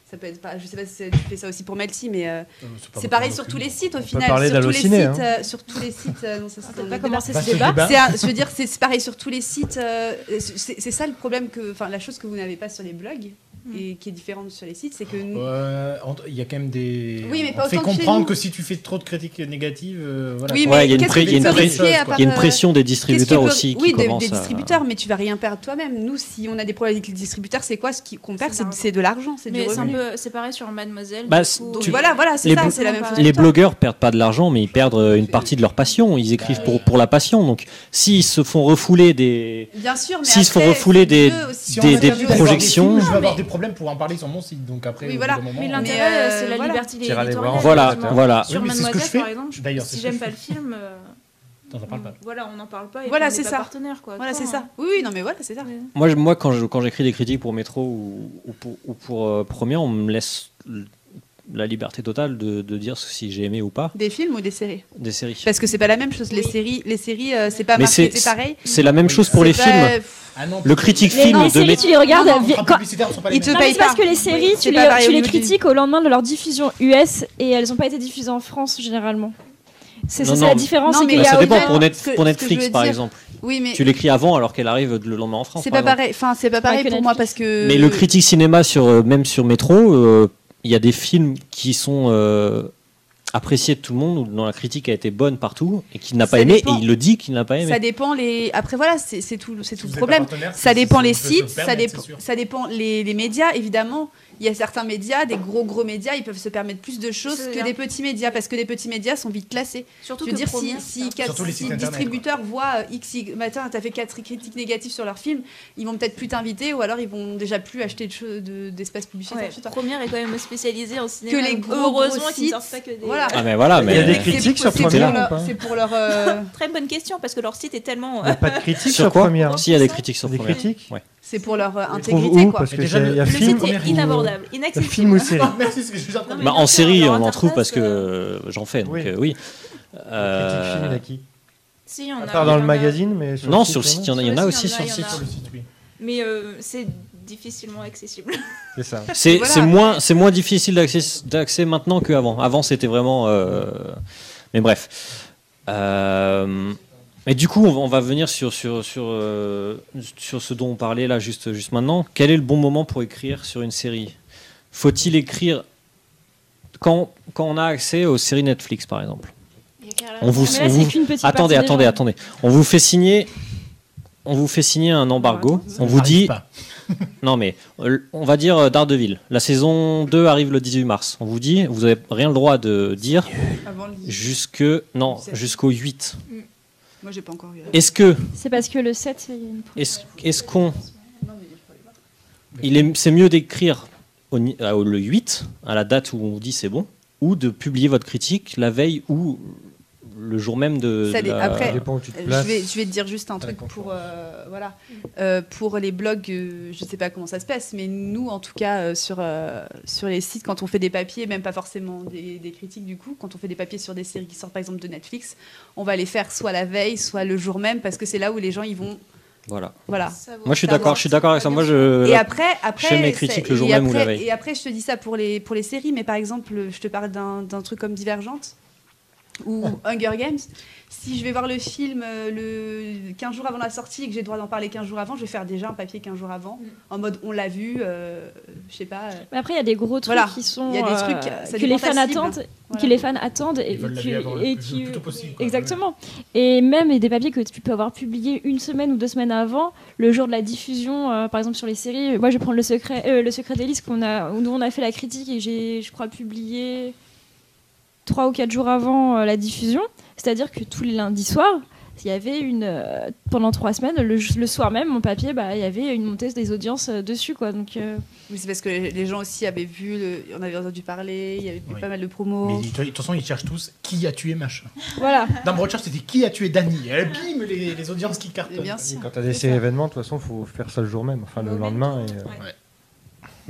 [SPEAKER 2] Ça peut être pas, je sais pas si tu fais ça aussi pour Melty, mais euh,
[SPEAKER 4] c'est
[SPEAKER 2] c'est pareil sur tous les sites au
[SPEAKER 1] On
[SPEAKER 2] final.
[SPEAKER 1] peut parler
[SPEAKER 2] sur tous les
[SPEAKER 1] d'Allociné,
[SPEAKER 2] sites,
[SPEAKER 1] hein.
[SPEAKER 2] euh, sur tous les sites. euh, non, ça, c'est
[SPEAKER 7] On
[SPEAKER 2] un
[SPEAKER 7] va pas
[SPEAKER 2] débat.
[SPEAKER 7] commencer
[SPEAKER 4] Bah,
[SPEAKER 7] ce
[SPEAKER 4] c'est le
[SPEAKER 7] débat.
[SPEAKER 4] débat.
[SPEAKER 2] C'est un- je veux dire, c'est c'est pareil sur tous les sites. euh, c'est c'est ça le problème que, enfin, la chose que vous n'avez pas sur les blogs et qui est différente sur les sites, c'est que nous-
[SPEAKER 4] Euh, entre- Il y a quand même des.
[SPEAKER 2] Oui, mais
[SPEAKER 4] on
[SPEAKER 2] pas
[SPEAKER 4] fait
[SPEAKER 2] autant que chez
[SPEAKER 4] comprendre
[SPEAKER 2] nous.
[SPEAKER 4] que si tu fais trop de critiques négatives, euh, voilà.
[SPEAKER 2] Oui,
[SPEAKER 4] quoi.
[SPEAKER 5] Ouais, il y a une
[SPEAKER 2] qu'est-ce
[SPEAKER 5] pré-
[SPEAKER 2] que
[SPEAKER 5] il y a une
[SPEAKER 2] tu peux
[SPEAKER 5] pré-
[SPEAKER 2] risquer à part,
[SPEAKER 5] Il y a une
[SPEAKER 2] euh,
[SPEAKER 5] pression des
[SPEAKER 2] qu'est-ce
[SPEAKER 5] distributeurs
[SPEAKER 2] qui peut-
[SPEAKER 5] aussi qui
[SPEAKER 2] Oui, des,
[SPEAKER 5] commence
[SPEAKER 2] des
[SPEAKER 5] à-
[SPEAKER 2] distributeurs, mais tu vas rien perdre toi-même. Nous, si on a des problèmes avec les distributeurs, c'est quoi ce qui- qu'on perd
[SPEAKER 8] C'est
[SPEAKER 2] C'est
[SPEAKER 8] l'argent.
[SPEAKER 2] c'est de l'argent, c'est du
[SPEAKER 8] Mais c'est un
[SPEAKER 2] revenu.
[SPEAKER 8] peu, c'est pareil sur Mademoiselle.
[SPEAKER 5] Bah,
[SPEAKER 8] du
[SPEAKER 5] c'est-
[SPEAKER 8] coup,
[SPEAKER 2] Donc
[SPEAKER 5] tu-
[SPEAKER 2] voilà, voilà, c'est
[SPEAKER 5] les
[SPEAKER 2] ça,
[SPEAKER 5] blo-
[SPEAKER 2] c'est la même chose.
[SPEAKER 5] Les
[SPEAKER 2] que toi.
[SPEAKER 5] blogueurs perdent pas de l'argent, mais ils perdent euh, une partie de leur passion. Ils écrivent pour, pour la passion. Donc, s'ils se font refouler des,
[SPEAKER 2] Bien sûr, mais
[SPEAKER 5] s'ils se font
[SPEAKER 2] après,
[SPEAKER 5] refouler
[SPEAKER 2] c'est
[SPEAKER 5] des-
[SPEAKER 2] mieux aussi.
[SPEAKER 4] Si on
[SPEAKER 5] des-
[SPEAKER 4] a
[SPEAKER 5] des
[SPEAKER 4] perdu d'avoir
[SPEAKER 5] projections.
[SPEAKER 4] films, je vais
[SPEAKER 2] Non,
[SPEAKER 4] avoir
[SPEAKER 2] mais-
[SPEAKER 4] des problèmes pour en parler sur mon site. Donc après,
[SPEAKER 2] Oui,
[SPEAKER 4] au
[SPEAKER 2] voilà.
[SPEAKER 4] bout d'un moment,
[SPEAKER 8] Mais
[SPEAKER 2] Mais,
[SPEAKER 8] l'intérêt,
[SPEAKER 2] euh,
[SPEAKER 8] c'est la
[SPEAKER 2] voilà.
[SPEAKER 8] liberté
[SPEAKER 1] Tire à les
[SPEAKER 8] éditoriale.
[SPEAKER 1] voir.
[SPEAKER 5] Voilà,
[SPEAKER 8] justement.
[SPEAKER 5] voilà.
[SPEAKER 8] Sur
[SPEAKER 4] Oui, mais c'est ce que je
[SPEAKER 8] Mademoiselle,
[SPEAKER 4] fais.
[SPEAKER 8] par exemple,
[SPEAKER 4] D'ailleurs, c'est
[SPEAKER 8] si
[SPEAKER 4] ce que
[SPEAKER 8] j'aime
[SPEAKER 4] je
[SPEAKER 8] pas
[SPEAKER 4] fais.
[SPEAKER 8] le film, euh,
[SPEAKER 4] T'en parles pas.
[SPEAKER 8] voilà, on n'en parle pas. Et
[SPEAKER 2] Voilà,
[SPEAKER 8] puis on
[SPEAKER 2] c'est
[SPEAKER 8] n'est pas
[SPEAKER 2] ça.
[SPEAKER 8] partenaire, quoi.
[SPEAKER 2] Voilà, c'est
[SPEAKER 8] Point.
[SPEAKER 2] ça. Oui, oui, non, mais voilà, c'est ça.
[SPEAKER 8] Ouais.
[SPEAKER 5] Moi, je- moi quand je- quand j'écris des critiques pour Métro ou, ou pour, ou pour euh, Première, on me laisse l- la liberté totale de, de dire si j'ai aimé ou pas
[SPEAKER 2] Des films ou des séries
[SPEAKER 5] des séries.
[SPEAKER 2] Parce que c'est pas la même chose. Les
[SPEAKER 8] Oui.
[SPEAKER 2] séries, les séries, euh, c'est pas
[SPEAKER 5] Mais
[SPEAKER 2] marketé
[SPEAKER 5] c'est-
[SPEAKER 2] pareil.
[SPEAKER 5] C'est la même chose pour
[SPEAKER 2] C'est
[SPEAKER 5] les
[SPEAKER 2] pas-
[SPEAKER 5] films.
[SPEAKER 4] Ah non,
[SPEAKER 5] Le critique
[SPEAKER 7] Les,
[SPEAKER 5] film
[SPEAKER 7] les
[SPEAKER 5] de
[SPEAKER 7] séries,
[SPEAKER 5] Métro.
[SPEAKER 7] tu les regardes.
[SPEAKER 2] Non, non,
[SPEAKER 7] vi-
[SPEAKER 4] Les
[SPEAKER 7] quand-
[SPEAKER 4] publicitaires sont pas les
[SPEAKER 2] Ils te
[SPEAKER 4] mêmes.
[SPEAKER 7] Non, mais
[SPEAKER 2] payent
[SPEAKER 7] c'est parce
[SPEAKER 2] pas.
[SPEAKER 7] que les séries,
[SPEAKER 2] Oui,
[SPEAKER 7] tu
[SPEAKER 2] c'est
[SPEAKER 7] les,
[SPEAKER 2] pas pareil
[SPEAKER 7] tu
[SPEAKER 2] au
[SPEAKER 7] les
[SPEAKER 2] niveau du-
[SPEAKER 7] critiques au lendemain de leur diffusion U S et elles n'ont pas été diffusées en France généralement. C'est
[SPEAKER 5] Non,
[SPEAKER 7] ça, c'est
[SPEAKER 5] non.
[SPEAKER 7] la différence.
[SPEAKER 2] Non,
[SPEAKER 7] c'est
[SPEAKER 2] mais
[SPEAKER 7] qu'il
[SPEAKER 5] Bah,
[SPEAKER 7] y a
[SPEAKER 5] ça
[SPEAKER 7] au-
[SPEAKER 5] dépend
[SPEAKER 2] au-delà,
[SPEAKER 5] pour, Net-
[SPEAKER 2] ce que-
[SPEAKER 5] pour
[SPEAKER 2] ce que je
[SPEAKER 5] Netflix
[SPEAKER 2] veux
[SPEAKER 5] par
[SPEAKER 2] dire.
[SPEAKER 5] exemple.
[SPEAKER 2] Oui, mais
[SPEAKER 5] Tu l'écris avant alors qu'elle arrive le lendemain en France.
[SPEAKER 2] c'est
[SPEAKER 5] par
[SPEAKER 2] pas
[SPEAKER 5] exemple.
[SPEAKER 2] pareil. Enfin, c'est pas pareil
[SPEAKER 7] que
[SPEAKER 2] pour moi
[SPEAKER 7] Netflix.
[SPEAKER 2] parce que.
[SPEAKER 5] Mais le critique cinéma sur euh, même sur Métro, euh, il y a des films qui sont euh, appréciés de tout le monde ou dont la critique a été bonne partout et qu'il n'a pas
[SPEAKER 2] Ça
[SPEAKER 5] aimé
[SPEAKER 2] dépend.
[SPEAKER 5] et il le dit qu'il n'a pas aimé.
[SPEAKER 2] Ça dépend les. Après voilà, c'est c'est tout, c'est
[SPEAKER 4] Si
[SPEAKER 2] tout le
[SPEAKER 4] vous êtes
[SPEAKER 2] problème.
[SPEAKER 4] pas partenaire,
[SPEAKER 2] Ça
[SPEAKER 4] c'est-
[SPEAKER 2] dépend
[SPEAKER 4] c'est-
[SPEAKER 2] les
[SPEAKER 4] vous pouvez se
[SPEAKER 2] sites,
[SPEAKER 4] le
[SPEAKER 2] ça
[SPEAKER 4] permettre,
[SPEAKER 2] dépend,
[SPEAKER 4] c'est sûr.
[SPEAKER 2] ça dépend les, les médias évidemment. Il y a certains médias, des gros gros médias, ils peuvent se permettre plus de choses
[SPEAKER 8] C'est
[SPEAKER 2] que
[SPEAKER 8] bien.
[SPEAKER 2] des petits médias parce que les petits médias sont vite classés.
[SPEAKER 8] Surtout
[SPEAKER 2] Je veux
[SPEAKER 8] que
[SPEAKER 2] dire, si,
[SPEAKER 8] Première,
[SPEAKER 2] si,
[SPEAKER 8] ça-
[SPEAKER 2] quatre-
[SPEAKER 4] Surtout les
[SPEAKER 2] si
[SPEAKER 4] sites
[SPEAKER 2] le
[SPEAKER 4] internet,
[SPEAKER 2] distributeur voit euh, X, Y, matin, t'as fait quatre critiques négatives sur leur film, ils vont peut-être plus t'inviter ou alors ils vont déjà plus acheter de choses- de- d'espace publicitaire
[SPEAKER 8] Ouais,
[SPEAKER 2] chez toi.
[SPEAKER 8] Première est quand même spécialisée en cinéma.
[SPEAKER 2] Que les
[SPEAKER 8] donc
[SPEAKER 2] gros,
[SPEAKER 8] heureusement
[SPEAKER 2] gros
[SPEAKER 8] qu'ils ne sortent
[SPEAKER 2] sites,
[SPEAKER 8] pas que des.
[SPEAKER 2] voilà.
[SPEAKER 5] Ah mais voilà,
[SPEAKER 1] Il y a
[SPEAKER 5] mais
[SPEAKER 1] des critiques
[SPEAKER 2] C'est-
[SPEAKER 1] sur
[SPEAKER 2] c'est
[SPEAKER 1] Première
[SPEAKER 2] pour leur-
[SPEAKER 1] ou pas
[SPEAKER 2] C'est pour leur. euh,
[SPEAKER 8] Très bonne question parce que leur site est tellement.
[SPEAKER 1] Il n'y a pas de critique
[SPEAKER 5] sur
[SPEAKER 1] sur
[SPEAKER 5] quoi
[SPEAKER 1] Première.
[SPEAKER 5] Si, il y a des critiques sur
[SPEAKER 1] Des
[SPEAKER 5] Première.
[SPEAKER 1] critiques
[SPEAKER 5] Ouais.
[SPEAKER 2] C'est pour leur euh,
[SPEAKER 1] Tu trouves
[SPEAKER 2] intégrité
[SPEAKER 1] où
[SPEAKER 2] quoi.
[SPEAKER 1] Parce
[SPEAKER 4] Mais
[SPEAKER 1] que
[SPEAKER 4] déjà,
[SPEAKER 1] c'est- il y a
[SPEAKER 4] le
[SPEAKER 8] Le
[SPEAKER 1] film,
[SPEAKER 8] site est inabordable, inaccessible.
[SPEAKER 1] film ou série.
[SPEAKER 4] Merci, c'est ce que je suis en train de
[SPEAKER 8] Non, mais
[SPEAKER 5] Bah,
[SPEAKER 8] bien
[SPEAKER 5] en
[SPEAKER 8] sûr,
[SPEAKER 5] série,
[SPEAKER 8] leur
[SPEAKER 5] on en trouve parce
[SPEAKER 8] interface,
[SPEAKER 5] que j'en fais, donc
[SPEAKER 1] Oui.
[SPEAKER 5] euh, oui.
[SPEAKER 1] Critique
[SPEAKER 5] Euh,
[SPEAKER 1] film, il y en a qui
[SPEAKER 8] Si, on
[SPEAKER 1] À
[SPEAKER 8] a-
[SPEAKER 1] part
[SPEAKER 8] il
[SPEAKER 1] dans
[SPEAKER 8] y
[SPEAKER 1] le
[SPEAKER 8] en a-
[SPEAKER 1] magazine, mais sur
[SPEAKER 5] Non,
[SPEAKER 1] le
[SPEAKER 5] sur le
[SPEAKER 1] site,
[SPEAKER 5] site, il y en a, il y en a
[SPEAKER 8] Sur le
[SPEAKER 5] aussi
[SPEAKER 8] site,
[SPEAKER 5] sur
[SPEAKER 8] il
[SPEAKER 5] le
[SPEAKER 8] y en
[SPEAKER 5] site.
[SPEAKER 8] a.
[SPEAKER 4] sur le site, oui.
[SPEAKER 8] Mais euh, c'est difficilement accessible.
[SPEAKER 1] c'est ça.
[SPEAKER 5] C'est
[SPEAKER 2] Voilà.
[SPEAKER 5] c'est moins, c'est moins difficile d'accès d'accès maintenant qu'avant. Avant, c'était vraiment. euh, Mais bref. Euh, Et du coup, on va, on va venir sur, sur, sur, euh, sur ce dont on parlait là juste, juste maintenant. Quel est le bon moment pour écrire sur une série ? Faut-il écrire quand, quand on a accès aux séries Netflix, par exemple ? On vous,
[SPEAKER 7] Mais là,
[SPEAKER 5] on
[SPEAKER 7] c'est
[SPEAKER 5] vous-
[SPEAKER 7] qu'une petite
[SPEAKER 5] attendez,
[SPEAKER 7] partie des
[SPEAKER 5] attendez,
[SPEAKER 7] gens.
[SPEAKER 5] attendez. On vous fait signer, on vous fait signer un embargo.
[SPEAKER 4] Ça
[SPEAKER 5] On
[SPEAKER 4] ne
[SPEAKER 5] vous
[SPEAKER 4] m'arrive
[SPEAKER 5] dit,
[SPEAKER 4] pas.
[SPEAKER 5] non mais, euh, on va dire euh, Daredevil. La saison deux arrive le dix-huit mars. On vous dit, vous n'avez rien le droit de dire
[SPEAKER 2] Avant le-
[SPEAKER 5] jusque, non, jusqu'au huit.
[SPEAKER 2] Moi j'ai pas encore eu.
[SPEAKER 5] Est-ce que,
[SPEAKER 7] C'est parce que le sept, il y a une
[SPEAKER 5] est-ce, est-ce qu'on, il est, c'est mieux d'écrire au, ni- à- au- le huit, à la date où on vous dit c'est bon, ou de publier votre critique la veille ou le jour même de,
[SPEAKER 2] Ça
[SPEAKER 5] de
[SPEAKER 2] dé-
[SPEAKER 5] la-
[SPEAKER 2] après,
[SPEAKER 1] Ça dépend où tu te
[SPEAKER 2] Euh,
[SPEAKER 1] places.
[SPEAKER 2] Je vais, je vais te dire juste un
[SPEAKER 1] la
[SPEAKER 2] truc pour,
[SPEAKER 1] concurrence.
[SPEAKER 2] euh, voilà. Euh, pour les blogs, euh, je sais pas comment ça se passe, mais nous, en tout cas, euh, sur, euh, sur les sites, quand on fait des papiers, même pas forcément des, des critiques du coup, quand on fait des papiers sur des séries qui sortent par exemple de Netflix, on va les faire soit la veille, soit le jour même, parce que c'est là où les gens ils vont,
[SPEAKER 5] Voilà.
[SPEAKER 2] voilà.
[SPEAKER 5] Moi je suis
[SPEAKER 2] Savoir.
[SPEAKER 5] d'accord, je suis d'accord avec ça. Moi je.
[SPEAKER 2] Et après, après,
[SPEAKER 5] fais mes
[SPEAKER 2] c'est-
[SPEAKER 5] critiques le
[SPEAKER 2] et
[SPEAKER 5] jour même ou
[SPEAKER 2] après-
[SPEAKER 5] la veille.
[SPEAKER 2] Et après, je te dis ça pour les, pour les séries, mais par exemple, je te parle d'un d'un truc comme Divergente ou Hunger Games. Si je vais voir le film euh, le quinze jours avant la sortie et que j'ai le droit d'en parler quinze jours avant, je vais faire déjà un papier quinze jours avant, en mode on l'a vu, euh, je sais pas. euh,
[SPEAKER 7] Mais après, il y a des gros trucs
[SPEAKER 2] Voilà.
[SPEAKER 7] qui sont
[SPEAKER 2] Il y a des
[SPEAKER 7] euh,
[SPEAKER 2] trucs, ça
[SPEAKER 7] que
[SPEAKER 2] dépend
[SPEAKER 7] les
[SPEAKER 2] de
[SPEAKER 7] fans
[SPEAKER 2] ta cible.
[SPEAKER 7] attendent,
[SPEAKER 2] Voilà.
[SPEAKER 7] que les fans attendent et,
[SPEAKER 4] Ils veulent la
[SPEAKER 7] qui-
[SPEAKER 4] vie avant le
[SPEAKER 7] et
[SPEAKER 4] plus-
[SPEAKER 7] qui-
[SPEAKER 4] le plus tôt possible, quoi.
[SPEAKER 7] exactement. Et même des papiers que tu peux avoir publiés une semaine ou deux semaines avant, le jour de la diffusion, euh, par exemple sur les séries. Moi, je vais prendre le secret, euh, le secret d'Élise qu'on a, où on a fait la critique et j'ai, je crois, publié trois ou quatre jours avant euh, la diffusion. C'est-à-dire que tous les lundis soirs, il y avait une euh, pendant trois semaines, le, le soir même, mon papier, bah, il y avait une montée des audiences euh, dessus, quoi. Donc euh,
[SPEAKER 2] Oui, c'est parce que les gens aussi avaient vu, le- on avait entendu parler, il y avait eu
[SPEAKER 4] Oui.
[SPEAKER 2] pas mal de
[SPEAKER 4] Mais
[SPEAKER 2] promos.
[SPEAKER 4] de toute façon, ils cherchent tous qui a tué machin.
[SPEAKER 7] voilà.
[SPEAKER 4] Dans Broadchurch, c'était qui a tué Danny. Et bim, les, les audiences qui cartonnent.
[SPEAKER 2] Et bien sûr.
[SPEAKER 1] Quand tu as des séries événements, de toute façon, il faut faire ça le jour même, enfin le
[SPEAKER 8] Le
[SPEAKER 1] lendemain.
[SPEAKER 8] même
[SPEAKER 1] Et,
[SPEAKER 8] jour,
[SPEAKER 1] euh,
[SPEAKER 8] ouais.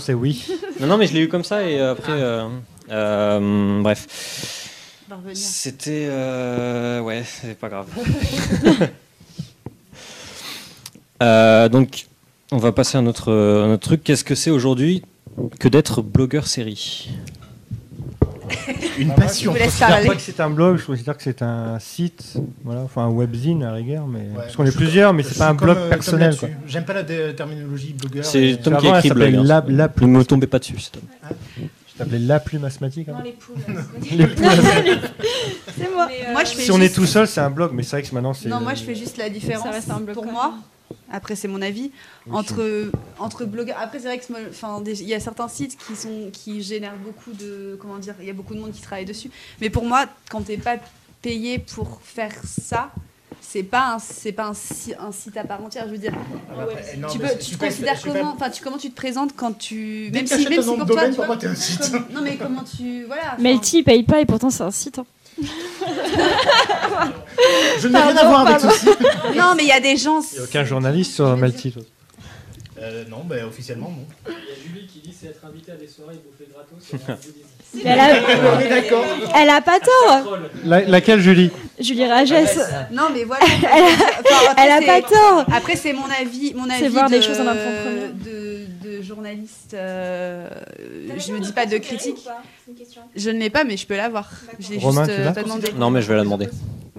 [SPEAKER 1] réponse est oui.
[SPEAKER 5] Non, non, mais je l'ai eu comme ça et après. euh, euh, bref.
[SPEAKER 2] va revenir.
[SPEAKER 5] C'était... euh, Ouais, c'est pas grave. Euh, donc, on va passer à un autre, un autre truc. Qu'est-ce que c'est aujourd'hui que d'être blogueur série ?
[SPEAKER 4] Une
[SPEAKER 1] Ah,
[SPEAKER 4] passion.
[SPEAKER 1] Je ne considère pas que c'est un blog, je considère que c'est un site, voilà, enfin un webzine à la rigueur, mais
[SPEAKER 4] Ouais,
[SPEAKER 1] parce qu'on est
[SPEAKER 4] je-
[SPEAKER 1] plusieurs, mais
[SPEAKER 4] je
[SPEAKER 1] c'est
[SPEAKER 4] suis
[SPEAKER 1] pas un
[SPEAKER 4] comme,
[SPEAKER 1] blog
[SPEAKER 4] euh, Tom
[SPEAKER 1] personnel.
[SPEAKER 4] là-dessus.
[SPEAKER 1] Quoi.
[SPEAKER 4] J'aime pas la dé- terminologie blogueur.
[SPEAKER 5] C'est
[SPEAKER 4] et-
[SPEAKER 5] Tom
[SPEAKER 1] Avant,
[SPEAKER 5] qui a
[SPEAKER 1] elle
[SPEAKER 5] écrit
[SPEAKER 1] s'appelait
[SPEAKER 5] blog.
[SPEAKER 1] La,
[SPEAKER 5] hein.
[SPEAKER 1] la
[SPEAKER 5] Ne
[SPEAKER 1] plume.
[SPEAKER 5] me tombez pas dessus, c'est Tom.
[SPEAKER 1] Je t'appelais la plume asthmatique. Hein.
[SPEAKER 8] Non, les poules.
[SPEAKER 1] Les poules.
[SPEAKER 2] C'est moi.
[SPEAKER 8] Mais, euh,
[SPEAKER 2] moi, je fais
[SPEAKER 1] Si on est
[SPEAKER 2] juste-
[SPEAKER 1] tout seul, c'est un blog, mais c'est vrai que maintenant c'est.
[SPEAKER 2] Non, moi je fais juste la différence
[SPEAKER 7] Ça reste un blog
[SPEAKER 2] pour
[SPEAKER 7] quand
[SPEAKER 2] moi.
[SPEAKER 7] même.
[SPEAKER 2] Après, c'est mon avis.
[SPEAKER 1] Oui,
[SPEAKER 2] Entre, entre blogueurs. Après, c'est vrai que moi, enfin, des- il y a certains sites qui, sont, qui génèrent beaucoup de. Comment dire ? Il y a beaucoup de monde qui travaille dessus. Mais pour moi, quand t'es pas payé pour faire ça, c'est pas un, c'est pas un, si- un site à part entière. Je veux dire,
[SPEAKER 4] Ah bah après, non,
[SPEAKER 2] tu,
[SPEAKER 4] mais
[SPEAKER 2] peux,
[SPEAKER 4] je
[SPEAKER 2] tu
[SPEAKER 4] suis
[SPEAKER 2] te
[SPEAKER 4] pas-
[SPEAKER 2] considères
[SPEAKER 4] je suis pas-
[SPEAKER 2] comment, enfin, tu, comment tu te présentes quand tu.
[SPEAKER 4] Dès
[SPEAKER 2] Même
[SPEAKER 4] que
[SPEAKER 2] si,
[SPEAKER 4] t'achètes
[SPEAKER 2] même
[SPEAKER 4] un
[SPEAKER 2] si
[SPEAKER 4] nom
[SPEAKER 2] pour
[SPEAKER 4] de
[SPEAKER 2] toi,
[SPEAKER 4] domaine,
[SPEAKER 2] tu vois,
[SPEAKER 4] pour moi, t'es un site.
[SPEAKER 2] comme- non, mais comment tu. Voilà. enfin,
[SPEAKER 7] Melty paye pas et pourtant c'est un site. hein.
[SPEAKER 4] Je n'ai rien à
[SPEAKER 7] Pardon,
[SPEAKER 4] voir avec
[SPEAKER 7] pardon.
[SPEAKER 4] ce site.
[SPEAKER 2] Non, mais il y a des gens.
[SPEAKER 1] Il n'y a aucun journaliste sur Melty. toi.
[SPEAKER 4] Euh, non, bah, officiellement, non.
[SPEAKER 9] Il y a Julie qui dit c'est être invité à des soirées bouffer gratos.
[SPEAKER 7] Mais elle, a...
[SPEAKER 4] On est d'accord.
[SPEAKER 7] elle a pas tort.
[SPEAKER 1] La- laquelle, Julie ?
[SPEAKER 7] Julie Ragès.
[SPEAKER 2] Non, mais voilà.
[SPEAKER 7] Elle,
[SPEAKER 2] Enfin, après,
[SPEAKER 7] elle a
[SPEAKER 2] c'est-
[SPEAKER 7] pas tort.
[SPEAKER 2] Après, c'est mon avis, mon avis
[SPEAKER 7] C'est voir
[SPEAKER 2] de,
[SPEAKER 7] des choses en avant-première.
[SPEAKER 2] de, de journaliste. euh, je me dis pas de critique. Je ne l'ai pas, mais je peux l'avoir. Je l'ai
[SPEAKER 1] Romain,
[SPEAKER 2] juste
[SPEAKER 1] tu
[SPEAKER 2] euh,
[SPEAKER 1] l'as
[SPEAKER 2] pas demandé.
[SPEAKER 5] Non, mais je vais la demander.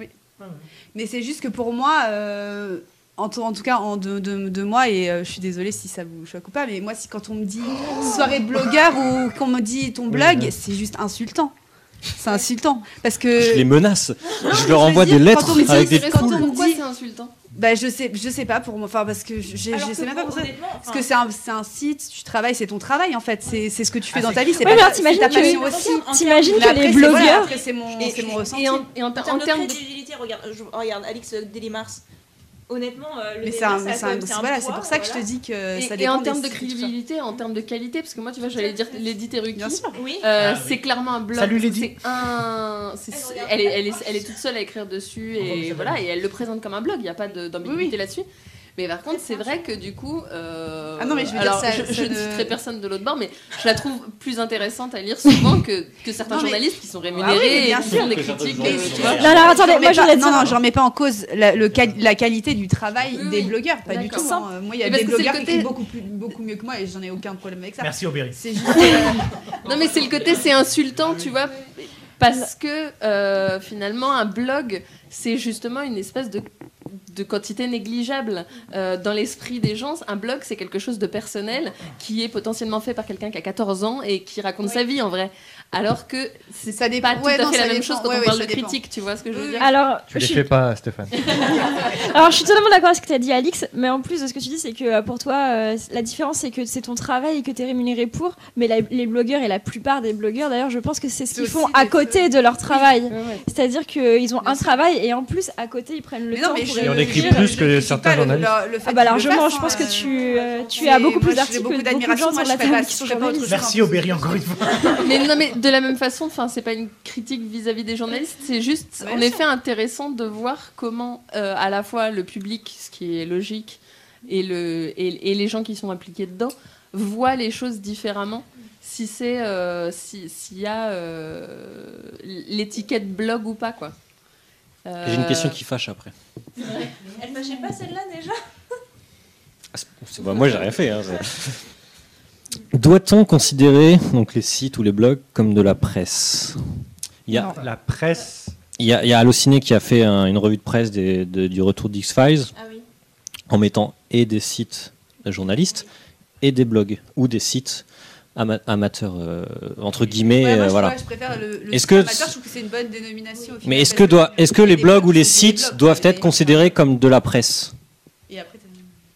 [SPEAKER 2] Mais c'est juste que pour moi, euh, en, tout, en tout cas, en de, de, de moi, et euh, je suis désolée si ça vous choque ou pas, mais moi, si quand on me dit soirée de blogueur ou qu'on me dit ton blog, c'est juste insultant. C'est insultant. Parce que.
[SPEAKER 5] Je les menace.
[SPEAKER 2] Non,
[SPEAKER 5] Je
[SPEAKER 2] mais
[SPEAKER 5] leur
[SPEAKER 2] veux
[SPEAKER 5] envoie
[SPEAKER 2] dire,
[SPEAKER 5] des
[SPEAKER 2] quand
[SPEAKER 5] lettres
[SPEAKER 2] on me dit-
[SPEAKER 5] avec des
[SPEAKER 2] quand on me
[SPEAKER 10] Pourquoi
[SPEAKER 2] dit-
[SPEAKER 10] c'est insultant?
[SPEAKER 2] Bah je sais, je sais pas pour moi, enfin parce que je, je,
[SPEAKER 8] Alors
[SPEAKER 2] je
[SPEAKER 8] que
[SPEAKER 2] sais même pas
[SPEAKER 8] bon,
[SPEAKER 2] pour ça.
[SPEAKER 8] honnêtement,
[SPEAKER 2] Parce
[SPEAKER 8] enfin-
[SPEAKER 2] que c'est un, c'est un site, tu travailles, c'est ton travail en fait, c'est, c'est ce que tu fais
[SPEAKER 4] Ah,
[SPEAKER 2] dans
[SPEAKER 4] c'est
[SPEAKER 2] ta vie,
[SPEAKER 4] clair.
[SPEAKER 2] c'est
[SPEAKER 7] Ouais,
[SPEAKER 2] pas
[SPEAKER 7] mais
[SPEAKER 2] ta,
[SPEAKER 7] alors t'imagines
[SPEAKER 2] c'est ta
[SPEAKER 7] que-
[SPEAKER 2] passion
[SPEAKER 8] en
[SPEAKER 2] aussi.
[SPEAKER 8] termes- en
[SPEAKER 7] T'imagines
[SPEAKER 2] Mais
[SPEAKER 7] que
[SPEAKER 2] après,
[SPEAKER 7] les
[SPEAKER 2] c'est- voilà,
[SPEAKER 7] blogueurs.
[SPEAKER 2] après c'est mon,
[SPEAKER 10] Et,
[SPEAKER 2] c'est mon
[SPEAKER 10] et-
[SPEAKER 2] ressenti.
[SPEAKER 10] et en, et en,
[SPEAKER 8] En
[SPEAKER 10] ter-
[SPEAKER 8] termes
[SPEAKER 10] en
[SPEAKER 8] de
[SPEAKER 10] termes de...
[SPEAKER 8] crédibilité, regarde, je, regarde Alix Delimars. Honnêtement, euh, le
[SPEAKER 2] Mais c'est
[SPEAKER 8] débat,
[SPEAKER 2] un,
[SPEAKER 8] ça a
[SPEAKER 2] c'est
[SPEAKER 8] quand
[SPEAKER 2] un-
[SPEAKER 8] même- c'est un
[SPEAKER 2] voilà,
[SPEAKER 8] poids,
[SPEAKER 2] c'est pour ça que je te
[SPEAKER 8] voilà.
[SPEAKER 2] dis que
[SPEAKER 10] Et,
[SPEAKER 2] ça
[SPEAKER 10] et
[SPEAKER 2] dépend
[SPEAKER 10] en
[SPEAKER 2] des
[SPEAKER 10] termes de
[SPEAKER 2] sites et tout ça.
[SPEAKER 10] crédibilité, en termes de qualité, parce que moi, tu vois, j'allais dire Lady Teruki.
[SPEAKER 2] Bien sûr.
[SPEAKER 8] Oui.
[SPEAKER 10] Euh,
[SPEAKER 4] Ah,
[SPEAKER 10] c'est
[SPEAKER 4] oui.
[SPEAKER 10] clairement un blog.
[SPEAKER 4] Salut, Lady.
[SPEAKER 10] C'est un. c'est-
[SPEAKER 8] Elle regarde.
[SPEAKER 10] elle, est, elle, est, elle est toute seule à écrire dessus et voilà, et elle le présente comme un blog. Il n'y a pas de- d'ambiguïté
[SPEAKER 2] Oui, oui.
[SPEAKER 10] là-dessus. Mais par contre, c'est vrai que du coup. euh,
[SPEAKER 2] Ah non, mais je veux dire,
[SPEAKER 10] alors,
[SPEAKER 2] ça-
[SPEAKER 10] je,
[SPEAKER 2] ça
[SPEAKER 10] je ne
[SPEAKER 2] ne-
[SPEAKER 10] citerai personne de l'autre bord, mais je la trouve plus intéressante à lire souvent que, que certains
[SPEAKER 2] Non, mais-
[SPEAKER 10] journalistes qui sont
[SPEAKER 2] Ah oui,
[SPEAKER 10] rémunérés
[SPEAKER 2] mais bien
[SPEAKER 10] et qui
[SPEAKER 2] sûr.
[SPEAKER 10] font des
[SPEAKER 5] Que certains
[SPEAKER 10] critiques.
[SPEAKER 5] journalistes
[SPEAKER 10] euh,
[SPEAKER 5] sont
[SPEAKER 10] tu vois.
[SPEAKER 5] rémunérés.
[SPEAKER 7] Non, alors attendez,
[SPEAKER 2] J'en mets
[SPEAKER 7] moi je
[SPEAKER 2] pas-
[SPEAKER 7] voulais
[SPEAKER 2] non, non,
[SPEAKER 7] dire.
[SPEAKER 2] j'en mets pas en cause la, le quali- la qualité du travail
[SPEAKER 10] Oui,
[SPEAKER 2] des
[SPEAKER 10] oui.
[SPEAKER 2] blogueurs, pas du
[SPEAKER 10] D'accord.
[SPEAKER 2] tout. hein. Moi, il y a
[SPEAKER 10] Et parce
[SPEAKER 2] des
[SPEAKER 10] que c'est le
[SPEAKER 2] blogueurs qui
[SPEAKER 10] côté-
[SPEAKER 2] écrivent beaucoup, plus, beaucoup mieux que moi et j'en ai aucun problème avec ça.
[SPEAKER 4] Merci Aubéry.
[SPEAKER 2] C'est juste. euh,
[SPEAKER 10] Non, mais c'est le côté, c'est insultant, tu vois, parce que euh, finalement, un blog, c'est justement une espèce de, de quantité négligeable. Euh, dans l'esprit des gens, un blog, c'est quelque chose de personnel qui est potentiellement fait par quelqu'un qui a quatorze ans et qui raconte sa vie en vrai. Alors que c'est
[SPEAKER 2] Ça dépend-
[SPEAKER 10] pas tout
[SPEAKER 2] ouais,
[SPEAKER 10] à
[SPEAKER 2] non,
[SPEAKER 10] fait la
[SPEAKER 2] ça
[SPEAKER 10] même
[SPEAKER 2] dépend.
[SPEAKER 10] chose quand
[SPEAKER 2] Ouais,
[SPEAKER 10] on
[SPEAKER 2] ouais,
[SPEAKER 10] parle
[SPEAKER 2] ça
[SPEAKER 10] de
[SPEAKER 2] dépend.
[SPEAKER 10] critique, tu vois ce que je veux
[SPEAKER 2] Oui,
[SPEAKER 10] dire
[SPEAKER 2] oui.
[SPEAKER 7] Alors,
[SPEAKER 1] Tu
[SPEAKER 7] je
[SPEAKER 1] les
[SPEAKER 7] suis...
[SPEAKER 1] fais pas, Stéphane.
[SPEAKER 7] Alors, je suis totalement d'accord avec ce que tu as dit, Alix, mais en plus de ce que tu dis, c'est que euh, pour toi, euh, la différence, c'est que c'est ton travail et que tu es rémunéré pour. Mais la- les blogueurs et la plupart des blogueurs, d'ailleurs, je pense que c'est ce
[SPEAKER 2] C'est
[SPEAKER 7] qu'ils font
[SPEAKER 2] aussi
[SPEAKER 7] à
[SPEAKER 2] des-
[SPEAKER 7] côté de leur travail.
[SPEAKER 10] Ouais, ouais.
[SPEAKER 7] C'est-à-dire qu'ils ont
[SPEAKER 2] Bien
[SPEAKER 7] un
[SPEAKER 2] sûr.
[SPEAKER 7] travail et en plus, à côté, ils prennent le
[SPEAKER 2] Mais
[SPEAKER 7] temps
[SPEAKER 2] non, mais
[SPEAKER 7] pour
[SPEAKER 2] je-
[SPEAKER 1] Et on
[SPEAKER 7] réfléchir.
[SPEAKER 1] écrit plus
[SPEAKER 2] je
[SPEAKER 1] que
[SPEAKER 2] critique
[SPEAKER 1] certains
[SPEAKER 2] pas le-
[SPEAKER 1] journalistes.
[SPEAKER 2] le- le fait
[SPEAKER 7] Ah bah
[SPEAKER 2] qu'ils le
[SPEAKER 7] largement,
[SPEAKER 2] fassent,
[SPEAKER 7] je pense
[SPEAKER 2] hein,
[SPEAKER 7] que
[SPEAKER 2] euh,
[SPEAKER 7] tu, euh, tu
[SPEAKER 2] c'est-
[SPEAKER 7] as beaucoup
[SPEAKER 2] moi,
[SPEAKER 7] plus
[SPEAKER 2] j'ai
[SPEAKER 7] d'articles
[SPEAKER 2] beaucoup
[SPEAKER 7] que beaucoup de
[SPEAKER 2] d'admiration,
[SPEAKER 7] gens
[SPEAKER 2] moi,
[SPEAKER 7] sur
[SPEAKER 2] je
[SPEAKER 7] la
[SPEAKER 2] ferais
[SPEAKER 7] table
[SPEAKER 2] pas-
[SPEAKER 7] qui
[SPEAKER 2] je
[SPEAKER 7] sont
[SPEAKER 2] ferais pas autre
[SPEAKER 7] journalistes.
[SPEAKER 2] chose.
[SPEAKER 4] Merci Aubéry encore une fois.
[SPEAKER 10] Mais non, mais de la même façon, enfin, c'est pas une critique vis-à-vis des journalistes, c'est juste,
[SPEAKER 2] Bien
[SPEAKER 10] en
[SPEAKER 2] sûr.
[SPEAKER 10] effet, intéressant de voir comment, euh, à la fois le public, ce qui est logique, et, le, et, et les gens qui sont impliqués dedans, voient les choses différemment. Si c'est, euh, si- s'il y a euh, l'étiquette blog ou pas, quoi. Euh,
[SPEAKER 5] J'ai une question qui fâche après.
[SPEAKER 8] Elle fâchait pas celle-là déjà.
[SPEAKER 5] Ah, c'est- c'est- bah, moi, j'ai rien fait. hein, c'est- Doit-on considérer donc les sites ou les blogs comme de la presse? Il y a,
[SPEAKER 1] La presse.
[SPEAKER 5] il y a, il y a Allociné qui a fait un- une revue de presse des- de- du retour d'X-Files
[SPEAKER 8] Ah oui.
[SPEAKER 5] en mettant et des sites journalistes et des blogs ou des sites ama- amateurs euh, entre guillemets.
[SPEAKER 2] Ouais, moi,
[SPEAKER 5] euh,
[SPEAKER 2] je,
[SPEAKER 5] voilà.
[SPEAKER 2] vois, je préfère le, le
[SPEAKER 5] Est-ce
[SPEAKER 2] site
[SPEAKER 5] que-
[SPEAKER 2] amateur, je trouve que c'est une bonne dénomination. au final,
[SPEAKER 5] Mais est-ce
[SPEAKER 2] parce
[SPEAKER 5] que, doit, est-ce que les
[SPEAKER 2] des
[SPEAKER 5] blogs ou les
[SPEAKER 2] sont des
[SPEAKER 5] sites
[SPEAKER 2] blogs,
[SPEAKER 5] doivent
[SPEAKER 2] mais
[SPEAKER 5] être
[SPEAKER 2] des-
[SPEAKER 5] considérés comme de la presse?
[SPEAKER 2] Et après, t'as-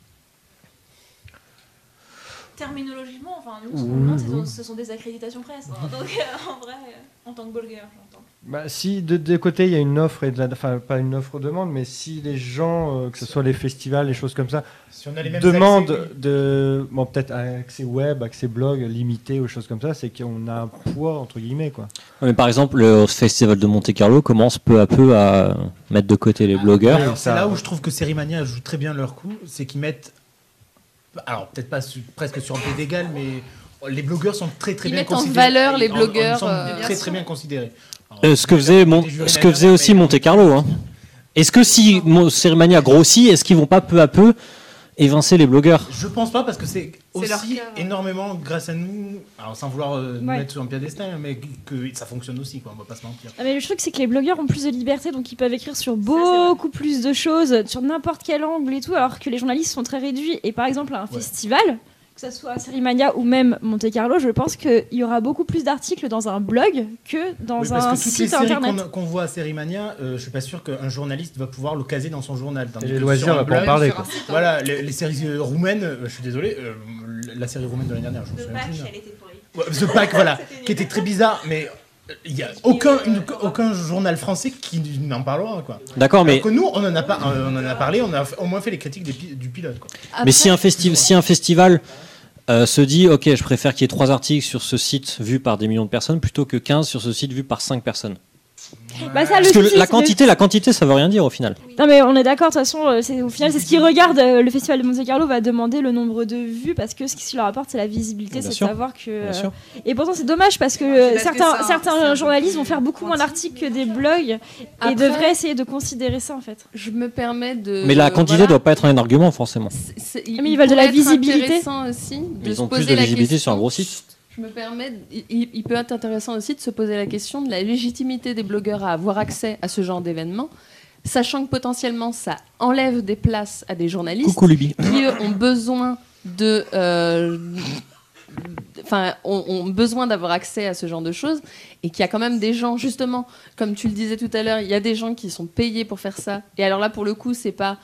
[SPEAKER 8] Terminologiquement, enfin, nous, ce qu'on demande, c'est- ce sont des accréditations presse. Donc, euh, en vrai, euh, en tant que blogueur, j'entends.
[SPEAKER 1] Bah, si de deux côtés il y a une offre et de la, enfin pas une offre demande, mais si les gens, euh, que ce soit les festivals, les choses comme ça,
[SPEAKER 4] Si on a les mêmes
[SPEAKER 1] demandent
[SPEAKER 4] accès, oui.
[SPEAKER 1] de, bon peut-être accès web, accès blog limité ou choses comme ça, c'est qu'on a un poids entre guillemets quoi.
[SPEAKER 5] Mais par exemple, le festival de Monte-Carlo commence peu à peu à mettre de côté les blogueurs.
[SPEAKER 4] Alors, c'est
[SPEAKER 1] ça-
[SPEAKER 4] là où je trouve que Sérimania joue très bien leur coup, c'est qu'ils mettent, alors peut-être pas su- presque sur un pied d'égal, mais les blogueurs sont très très
[SPEAKER 10] Ils
[SPEAKER 4] bien
[SPEAKER 10] mettent en
[SPEAKER 4] considérés.
[SPEAKER 10] valeur les
[SPEAKER 4] En- en-
[SPEAKER 10] blogueurs,
[SPEAKER 4] Ils sont
[SPEAKER 10] euh,
[SPEAKER 4] très très bien considérés.
[SPEAKER 5] Euh, ce que faisait, mon- ce que faisait aussi Monte Carlo. Hein. Est-ce que si mon Cérémania grossit, est-ce qu'ils vont pas peu à peu évincer les blogueurs?
[SPEAKER 4] Je pense pas parce que c'est
[SPEAKER 2] C'est leur
[SPEAKER 4] aussi
[SPEAKER 2] cœur.
[SPEAKER 4] énormément grâce à nous, alors sans vouloir euh, nous
[SPEAKER 7] Ouais.
[SPEAKER 4] mettre sur un piédestal, mais que ça fonctionne aussi, quoi, on va pas se mentir.
[SPEAKER 7] Ah, mais le truc, c'est que les blogueurs ont plus de liberté, donc ils peuvent écrire sur beaucoup plus de choses, sur n'importe quel angle et tout, alors que les journalistes sont très réduits. Et par exemple, à un
[SPEAKER 4] Ouais.
[SPEAKER 7] festival, que ce soit Cérimania ou même Monte Carlo, je pense qu'il y aura beaucoup plus d'articles dans un blog que dans
[SPEAKER 4] Oui, parce
[SPEAKER 7] un
[SPEAKER 4] que toutes les
[SPEAKER 7] site
[SPEAKER 4] séries
[SPEAKER 7] internet.
[SPEAKER 4] qu'on, qu'on voit à Sérimania, euh, je suis pas sûr qu'un journaliste va pouvoir le caser dans son journal. Tandis
[SPEAKER 1] Et les
[SPEAKER 4] que
[SPEAKER 1] loisirs,
[SPEAKER 4] sur
[SPEAKER 1] on
[SPEAKER 4] un
[SPEAKER 1] va pas en
[SPEAKER 4] blog,
[SPEAKER 1] parler,
[SPEAKER 4] sur un
[SPEAKER 1] quoi.
[SPEAKER 4] site, Voilà, les, les séries euh, roumaines, euh, je suis désolé, euh, la série roumaine de l'année dernière, je me souviens plus. Ouais, The Pack, voilà, qui était très bizarre, mais il n'y a aucun, une- aucun journal français qui n'en parlera, quoi.
[SPEAKER 5] D'accord, mais
[SPEAKER 4] Alors que nous, on en a pas, euh, on en a parlé, on a f- au moins fait les critiques des pi- du pilote, quoi.
[SPEAKER 5] mais si un festi- si un festival euh, se dit, ok, je préfère qu'il y ait trois articles sur ce site vu par des millions de personnes plutôt que quinze sur ce site vu par cinq personnes.
[SPEAKER 7] Bah, ça,
[SPEAKER 5] Parce
[SPEAKER 7] le
[SPEAKER 5] que
[SPEAKER 7] souci,
[SPEAKER 5] la
[SPEAKER 7] c'est-
[SPEAKER 5] quantité, la quantité, ça veut rien dire au final.
[SPEAKER 7] Non mais on est d'accord, de toute façon, euh, c'est, au final c'est ce qu'ils regardent, euh, le festival de Monte Carlo va demander le nombre de vues parce que ce qui leur apporte c'est la visibilité,
[SPEAKER 5] Bien
[SPEAKER 7] c'est
[SPEAKER 5] sûr.
[SPEAKER 7] de savoir que...
[SPEAKER 5] Bien
[SPEAKER 7] euh,
[SPEAKER 5] sûr.
[SPEAKER 7] Et pourtant c'est dommage parce que
[SPEAKER 2] C'est
[SPEAKER 7] euh,
[SPEAKER 2] parce que
[SPEAKER 7] certains,
[SPEAKER 2] ça,
[SPEAKER 7] certains
[SPEAKER 2] c'est un
[SPEAKER 7] journalistes
[SPEAKER 2] peu
[SPEAKER 7] vont faire beaucoup moins d'articles que des blogs et
[SPEAKER 10] Après-
[SPEAKER 7] devraient essayer de considérer ça en fait.
[SPEAKER 10] Je me permets de.
[SPEAKER 5] Mais la quantité
[SPEAKER 10] voilà.
[SPEAKER 5] doit pas être un argument forcément.
[SPEAKER 10] C'est- c'est-
[SPEAKER 7] Mais ils veulent de la
[SPEAKER 10] pourrait être
[SPEAKER 7] visibilité.
[SPEAKER 10] intéressant aussi de
[SPEAKER 5] Ils
[SPEAKER 10] se
[SPEAKER 5] ont plus
[SPEAKER 10] poser
[SPEAKER 5] de
[SPEAKER 10] la
[SPEAKER 5] visibilité sur un
[SPEAKER 10] question-
[SPEAKER 5] gros site.
[SPEAKER 10] Je me permets, il, il- il peut être intéressant aussi de se poser la question de la légitimité des blogueurs à avoir accès à ce genre d'événements, sachant que potentiellement ça enlève des places à des journalistes
[SPEAKER 5] Coucou Luby.
[SPEAKER 10] qui eux, ont besoin de, euh, enfin, ont, ont besoin d'avoir accès à ce genre de choses, et qu'il y a quand même des gens, justement, comme tu le disais tout à l'heure, il y a des gens qui sont payés pour faire ça. Et alors là, pour le coup, c'est pas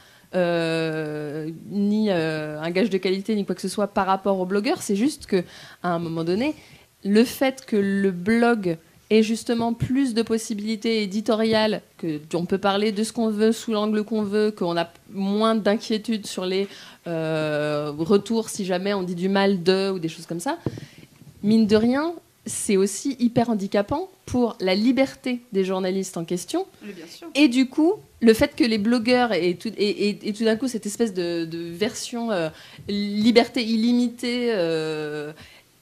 [SPEAKER 10] euh, ni euh, un gage de qualité ni quoi que ce soit par rapport aux blogueurs, c'est juste que à un moment donné, le fait que le blog ait justement plus de possibilités éditoriales, que on peut parler de ce qu'on veut sous l'angle qu'on veut, qu'on a moins d'inquiétude sur les euh, retours si jamais on dit du mal de ou des choses comme ça, mine de rien, c'est aussi hyper handicapant pour la liberté des journalistes en question.
[SPEAKER 2] Oui, bien sûr.
[SPEAKER 10] Et du coup, le fait que les blogueurs aient tout, et, et- et tout d'un coup cette espèce de, de version euh, liberté illimitée, euh,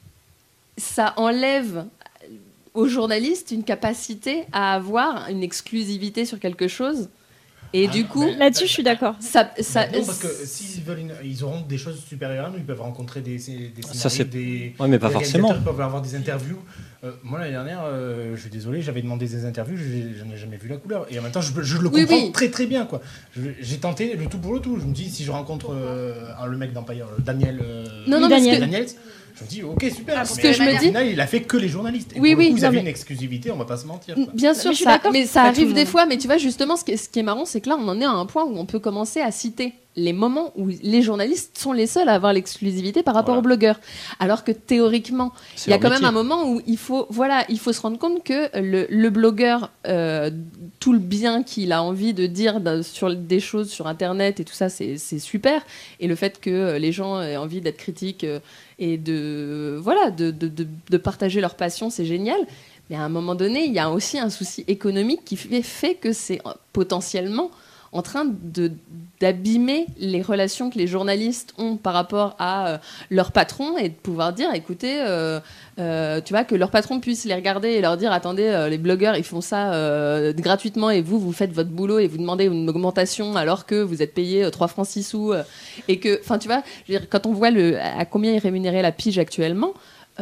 [SPEAKER 10] ça enlève aux journalistes une capacité à avoir une exclusivité sur quelque chose. Et
[SPEAKER 4] Ah,
[SPEAKER 10] du coup,
[SPEAKER 4] mais-
[SPEAKER 7] Là-dessus je suis d'accord.
[SPEAKER 10] ça, ça,
[SPEAKER 4] Non, parce que s'ils veulent, une- ils auront des choses supérieures à nous, ils peuvent rencontrer des, des
[SPEAKER 5] Ça,
[SPEAKER 4] scénaristes,
[SPEAKER 5] c'est-
[SPEAKER 4] des,
[SPEAKER 5] Ouais, mais pas
[SPEAKER 4] des
[SPEAKER 5] forcément.
[SPEAKER 4] réalisateurs, ils peuvent avoir des interviews. Euh, moi l'année dernière, euh, je suis désolé, j'avais demandé des interviews, j'ai- j'en ai jamais vu la couleur. Et en même temps, je, je le
[SPEAKER 10] Oui,
[SPEAKER 4] comprends
[SPEAKER 10] oui.
[SPEAKER 4] très très bien, quoi. Je- J'ai tenté le tout pour le tout. Je me dis, si je rencontre euh, un- le mec d'Empire, euh, Daniel, euh,
[SPEAKER 10] Non, non,
[SPEAKER 7] parce
[SPEAKER 10] que-
[SPEAKER 4] Daniel, je me dis, ok, super.
[SPEAKER 2] Ah, parce
[SPEAKER 4] Mais
[SPEAKER 10] que je me
[SPEAKER 4] au
[SPEAKER 10] dis-
[SPEAKER 4] final, il a fait que les journalistes. Et
[SPEAKER 10] Oui,
[SPEAKER 4] pour le
[SPEAKER 10] oui,
[SPEAKER 4] coup, vous
[SPEAKER 10] non,
[SPEAKER 4] avez
[SPEAKER 10] mais-
[SPEAKER 4] une exclusivité, on va pas se mentir, quoi.
[SPEAKER 10] Bien
[SPEAKER 7] Mais
[SPEAKER 10] sûr,
[SPEAKER 7] je suis
[SPEAKER 10] ça,
[SPEAKER 7] d'accord,
[SPEAKER 10] mais ça
[SPEAKER 2] pas tout
[SPEAKER 10] arrive
[SPEAKER 2] le
[SPEAKER 10] des
[SPEAKER 2] monde.
[SPEAKER 10] fois. Mais tu vois, justement, ce qui est, ce qui est marrant, c'est que là, on en est à un point où on peut commencer à citer les moments où les journalistes sont les seuls à avoir l'exclusivité par rapport
[SPEAKER 5] Voilà.
[SPEAKER 10] aux blogueurs. Alors que théoriquement,
[SPEAKER 5] C'est
[SPEAKER 10] il y a
[SPEAKER 5] leur
[SPEAKER 10] quand même
[SPEAKER 5] métier.
[SPEAKER 10] un moment où il faut, voilà, il faut se rendre compte que le, le blogueur, euh, tout le bien qu'il a envie de dire d'un- sur des choses sur Internet et tout ça, c'est c'est super. Et le fait que euh, les gens aient envie d'être critiques euh, et de, voilà, de, de, de- de partager leur passion, c'est génial. Mais à un moment donné, il y a aussi un souci économique qui fait, fait que c'est euh, potentiellement en train de d'abîmer les relations que les journalistes ont par rapport à euh, leur patron et de pouvoir dire, écoutez, euh, euh, tu vois, que leur patron puisse les regarder et leur dire, attendez, euh, les blogueurs, ils font ça euh, gratuitement et vous, vous faites votre boulot et vous demandez une augmentation alors que vous êtes payé euh, trois francs six sous euh, et que, enfin, tu vois, je veux dire, quand on voit le, à combien est rémunérée la pige actuellement,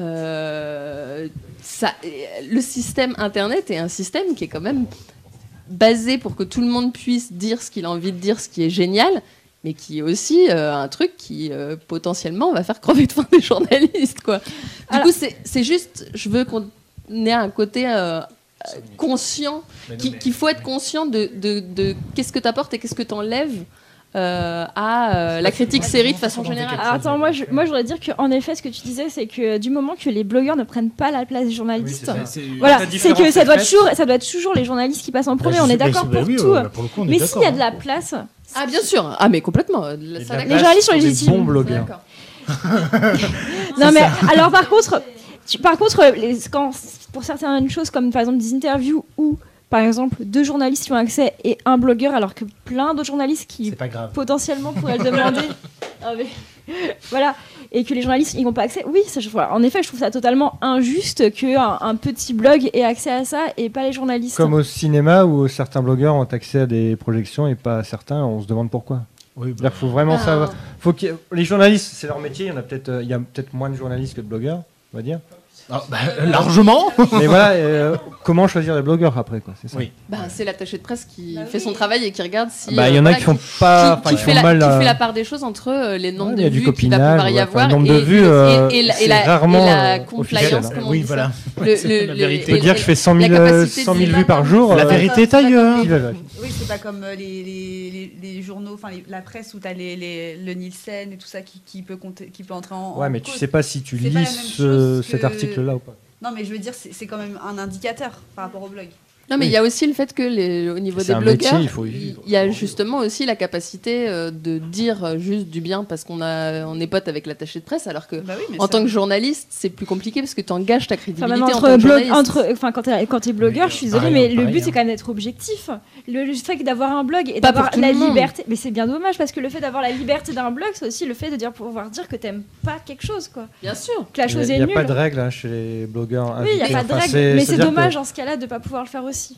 [SPEAKER 10] euh, ça, le système Internet est un système qui est quand même basé pour que tout le monde puisse dire ce qu'il a envie de dire, ce qui est génial, mais qui est aussi euh, un truc qui euh, potentiellement va faire crever de faim des journalistes, quoi. Du
[SPEAKER 7] Alors-
[SPEAKER 10] coup, c'est c'est juste, je veux qu'on ait un côté euh, conscient,
[SPEAKER 4] Mais non,
[SPEAKER 10] qui-
[SPEAKER 4] mais-
[SPEAKER 10] qu'il faut être conscient de, de, de qu'est-ce que tu apportes et qu'est-ce que tu enlèves euh, à euh, la critique série de façon générale.
[SPEAKER 7] Alors, attends, moi je, moi je voudrais dire qu'en effet ce que tu disais c'est que du moment que les blogueurs ne prennent pas la place des journalistes, voilà, c'est que ça doit, être toujours, ça doit être toujours les journalistes qui passent en premier,
[SPEAKER 4] Bah,
[SPEAKER 7] on
[SPEAKER 4] je
[SPEAKER 7] est
[SPEAKER 4] suis- bah,
[SPEAKER 7] d'accord
[SPEAKER 4] bah
[SPEAKER 7] pour
[SPEAKER 4] oui,
[SPEAKER 7] tout.
[SPEAKER 4] euh, bah, pour le coup, on est
[SPEAKER 7] Mais
[SPEAKER 4] d'accord,
[SPEAKER 7] s'il y a
[SPEAKER 4] hein.
[SPEAKER 7] de la place,
[SPEAKER 10] Ah, bien sûr. Ah, mais complètement. Ça,
[SPEAKER 1] Et de la
[SPEAKER 10] d'accord.
[SPEAKER 7] les
[SPEAKER 1] place
[SPEAKER 7] journalistes sont
[SPEAKER 1] pour des
[SPEAKER 7] légitimes.
[SPEAKER 1] bons blogueurs.
[SPEAKER 10] D'accord.
[SPEAKER 7] non mais alors par contre, tu- par contre les, quand, pour certaines choses comme par exemple des interviews où par exemple, deux journalistes qui ont accès et un blogueur, alors que plein d'autres journalistes qui
[SPEAKER 4] C'est pas grave.
[SPEAKER 7] potentiellement pourraient le demander. Ah, mais... voilà. Et que les journalistes ils n'ont pas accès. Oui, ça, je, voilà. En effet, je trouve ça totalement injuste qu'un un petit blog ait accès à ça et pas les journalistes.
[SPEAKER 1] Comme au cinéma où certains blogueurs ont accès à des projections et pas certains, on se demande pourquoi.
[SPEAKER 4] Oui,
[SPEAKER 1] Il faut vraiment
[SPEAKER 10] Ah.
[SPEAKER 1] savoir. Faut qu'il y ait- Les journalistes, c'est leur métier. Il y en a peut-être, euh, il y a peut-être moins de journalistes que de blogueurs, on va dire.
[SPEAKER 4] Ah, bah, largement.
[SPEAKER 1] Mais voilà, euh, comment choisir les blogueurs après, quoi. C'est ça.
[SPEAKER 4] Oui.
[SPEAKER 10] Bah, c'est l'attaché de presse qui fait son travail et qui regarde si.
[SPEAKER 1] Bah, il y en
[SPEAKER 10] euh,
[SPEAKER 1] a
[SPEAKER 10] voilà,
[SPEAKER 1] qui font pas,
[SPEAKER 10] qui,
[SPEAKER 1] enfin,
[SPEAKER 10] qui
[SPEAKER 1] ils
[SPEAKER 10] fait
[SPEAKER 1] font
[SPEAKER 10] la,
[SPEAKER 1] mal.
[SPEAKER 10] qui
[SPEAKER 1] à-
[SPEAKER 10] fait la part des choses entre euh, les nombres
[SPEAKER 1] Ouais,
[SPEAKER 10] de
[SPEAKER 1] il y a du
[SPEAKER 10] vues qu'il va
[SPEAKER 1] copinage,
[SPEAKER 10] pouvoir y
[SPEAKER 1] ouais,
[SPEAKER 10] avoir
[SPEAKER 1] enfin, le nombre
[SPEAKER 10] et,
[SPEAKER 1] de vues,
[SPEAKER 10] et-
[SPEAKER 1] euh,
[SPEAKER 10] et la, et
[SPEAKER 1] c'est
[SPEAKER 10] la-
[SPEAKER 1] rarement,
[SPEAKER 10] et la
[SPEAKER 1] euh,
[SPEAKER 10] compliance,
[SPEAKER 1] officiel, hein.
[SPEAKER 10] comme on
[SPEAKER 4] Oui,
[SPEAKER 10] dit
[SPEAKER 4] voilà.
[SPEAKER 10] ça. Le-
[SPEAKER 4] C'est
[SPEAKER 10] le-
[SPEAKER 4] la
[SPEAKER 10] le-
[SPEAKER 4] vérité.
[SPEAKER 1] Je peux
[SPEAKER 10] et-
[SPEAKER 1] dire que je fais cent mille,
[SPEAKER 10] la
[SPEAKER 1] euh,
[SPEAKER 10] capacité
[SPEAKER 1] cent
[SPEAKER 10] de
[SPEAKER 1] mille vues
[SPEAKER 10] débat.
[SPEAKER 1] par jour.
[SPEAKER 4] La
[SPEAKER 1] euh,
[SPEAKER 4] vérité est
[SPEAKER 2] c'est pas comme
[SPEAKER 4] ailleurs.
[SPEAKER 2] les-
[SPEAKER 1] ils veulent.
[SPEAKER 2] Oui, c'est pas comme euh, les, les, les, les journaux, enfin les- la presse où t'as les, les, le Nielsen et tout ça qui, qui, peut, compter, qui peut entrer en.
[SPEAKER 1] Ouais,
[SPEAKER 2] en
[SPEAKER 1] mais tu
[SPEAKER 2] cause.
[SPEAKER 1] sais pas si tu
[SPEAKER 2] C'est
[SPEAKER 1] lis
[SPEAKER 2] pas la même
[SPEAKER 1] ce-
[SPEAKER 2] chose
[SPEAKER 1] cet
[SPEAKER 2] que-
[SPEAKER 1] article-là ou pas.
[SPEAKER 2] Non, mais je veux dire, c'est c'est quand même un indicateur par rapport au blog.
[SPEAKER 10] Non, mais il
[SPEAKER 1] Oui.
[SPEAKER 10] y a aussi le fait que les, au niveau
[SPEAKER 1] C'est
[SPEAKER 10] des
[SPEAKER 1] un
[SPEAKER 10] blogueurs,
[SPEAKER 1] métier, il faut y vivre.
[SPEAKER 10] il y a justement aussi la capacité euh, de dire euh, juste du bien parce qu'on a, on est pote avec l'attaché de presse, alors que
[SPEAKER 2] Bah oui, mais
[SPEAKER 10] en
[SPEAKER 2] ça-
[SPEAKER 10] tant que journaliste, c'est plus compliqué parce que tu engages ta
[SPEAKER 7] Enfin,
[SPEAKER 10] crédibilité
[SPEAKER 7] même
[SPEAKER 10] en
[SPEAKER 7] entre
[SPEAKER 10] tant que
[SPEAKER 7] blog,
[SPEAKER 10] journaliste.
[SPEAKER 7] entre, enfin, quand t'es quand t'es blogueur,
[SPEAKER 4] Mais,
[SPEAKER 7] je suis désolée,
[SPEAKER 4] pareil,
[SPEAKER 7] mais le
[SPEAKER 4] pareil,
[SPEAKER 7] but c'est
[SPEAKER 4] hein.
[SPEAKER 7] quand même d'être objectif. Le, le fait d'avoir un blog et
[SPEAKER 10] Pas pour
[SPEAKER 7] d'avoir
[SPEAKER 10] tout
[SPEAKER 7] la
[SPEAKER 10] le monde.
[SPEAKER 7] liberté, mais c'est bien dommage parce que le fait d'avoir la liberté d'un blog, c'est aussi le fait de dire pouvoir dire que t'aimes pas quelque chose, quoi.
[SPEAKER 10] Bien sûr.
[SPEAKER 7] Que la
[SPEAKER 1] Il
[SPEAKER 7] chose
[SPEAKER 1] n'y
[SPEAKER 7] est
[SPEAKER 1] a,
[SPEAKER 7] nulle.
[SPEAKER 1] pas de règle hein, chez les blogueurs.
[SPEAKER 7] Oui, il n'y a
[SPEAKER 1] invités.
[SPEAKER 7] pas de
[SPEAKER 1] Enfin,
[SPEAKER 7] règle,
[SPEAKER 1] c'est-
[SPEAKER 7] mais c'est
[SPEAKER 1] c'est-à-dire
[SPEAKER 7] dommage
[SPEAKER 1] que-
[SPEAKER 7] en ce cas-là de pas pouvoir le faire aussi.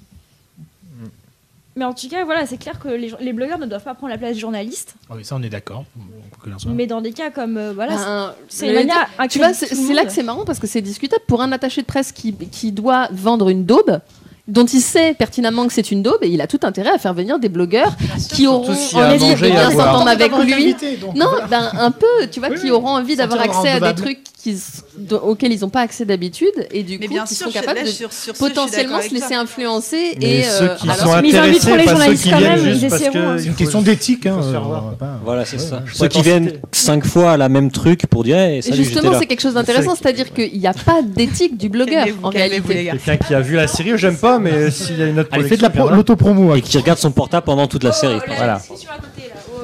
[SPEAKER 7] Mais en tout cas, voilà, c'est clair que les, les blogueurs ne doivent pas prendre la place des journalistes.
[SPEAKER 4] Ah oui, ça, on est d'accord. Quoi qu'il en soit.
[SPEAKER 7] Mais dans des cas comme euh, voilà,
[SPEAKER 10] Ben,
[SPEAKER 7] c'est
[SPEAKER 10] je
[SPEAKER 7] une
[SPEAKER 10] veux
[SPEAKER 7] manière
[SPEAKER 10] dire, tu vois, c'est
[SPEAKER 7] tout le
[SPEAKER 10] c'est là
[SPEAKER 7] monde.
[SPEAKER 10] que c'est marrant parce que c'est discutable pour un attaché de presse qui, qui doit vendre une daube dont il sait pertinemment que c'est une daube et il a tout intérêt à faire venir des blogueurs qui auront
[SPEAKER 1] s'il y a à
[SPEAKER 10] envie de
[SPEAKER 1] manger et à
[SPEAKER 10] bien
[SPEAKER 1] boire.
[SPEAKER 10] s'entendre avec
[SPEAKER 4] D'avoir
[SPEAKER 10] lui.
[SPEAKER 4] l'invité, donc,
[SPEAKER 10] Non,
[SPEAKER 4] voilà.
[SPEAKER 10] ben, un peu, tu vois,
[SPEAKER 4] Oui,
[SPEAKER 10] qui
[SPEAKER 4] oui.
[SPEAKER 10] auront envie d'avoir
[SPEAKER 4] Sentir
[SPEAKER 10] accès à des
[SPEAKER 4] redevable.
[SPEAKER 10] trucs qu'ils- do- auxquels ils n'ont pas accès d'habitude et du
[SPEAKER 2] Mais
[SPEAKER 10] coup
[SPEAKER 2] bien
[SPEAKER 10] qui
[SPEAKER 2] sûr,
[SPEAKER 10] sont
[SPEAKER 2] je-
[SPEAKER 10] capables
[SPEAKER 2] là,
[SPEAKER 10] de
[SPEAKER 2] sur- sur ce, je suis
[SPEAKER 10] potentiellement
[SPEAKER 2] d'accord
[SPEAKER 10] se
[SPEAKER 2] avec
[SPEAKER 10] laisser
[SPEAKER 2] toi.
[SPEAKER 10] influencer
[SPEAKER 1] Mais
[SPEAKER 10] et
[SPEAKER 1] ceux
[SPEAKER 10] euh,
[SPEAKER 1] qui
[SPEAKER 10] alors-
[SPEAKER 1] sont
[SPEAKER 7] Mais ils inviteront
[SPEAKER 1] intéressés,
[SPEAKER 7] les
[SPEAKER 1] pas ceux
[SPEAKER 7] journalistes
[SPEAKER 1] qui
[SPEAKER 7] quand
[SPEAKER 1] viennent
[SPEAKER 7] même,
[SPEAKER 1] juste
[SPEAKER 7] ils
[SPEAKER 1] parce
[SPEAKER 7] essaieront,
[SPEAKER 1] que
[SPEAKER 7] hein.
[SPEAKER 4] C'est une
[SPEAKER 1] il
[SPEAKER 4] question
[SPEAKER 1] faut-
[SPEAKER 4] d'éthique.
[SPEAKER 1] il faut
[SPEAKER 4] Hein,
[SPEAKER 1] se faire
[SPEAKER 4] euh,
[SPEAKER 1] voir.
[SPEAKER 4] on va pas-
[SPEAKER 5] Voilà, c'est
[SPEAKER 4] Ouais,
[SPEAKER 5] ça.
[SPEAKER 4] ouais.
[SPEAKER 5] Ceux qui
[SPEAKER 1] Ouais,
[SPEAKER 5] viennent
[SPEAKER 1] c'était-
[SPEAKER 5] cinq fois à la même truc pour dire hey,
[SPEAKER 10] Et
[SPEAKER 5] salut, j'étais
[SPEAKER 10] justement,
[SPEAKER 5] là.
[SPEAKER 10] c'est quelque chose d'intéressant, c'est-à-dire qu'il n'y a pas d'éthique du blogueur
[SPEAKER 2] Calmez-vous,
[SPEAKER 10] en
[SPEAKER 2] calmez-vous, les
[SPEAKER 10] réalité.
[SPEAKER 2] gars.
[SPEAKER 1] Quelqu'un qui a vu la série, j'aime pas, mais s'il y a une autre
[SPEAKER 4] Elle fait de la
[SPEAKER 1] projection,
[SPEAKER 4] pro- l'autopromo.
[SPEAKER 5] Et qui regarde son portable pendant toute la série.
[SPEAKER 8] la
[SPEAKER 1] Voilà.
[SPEAKER 8] discussion à côté là. Oh.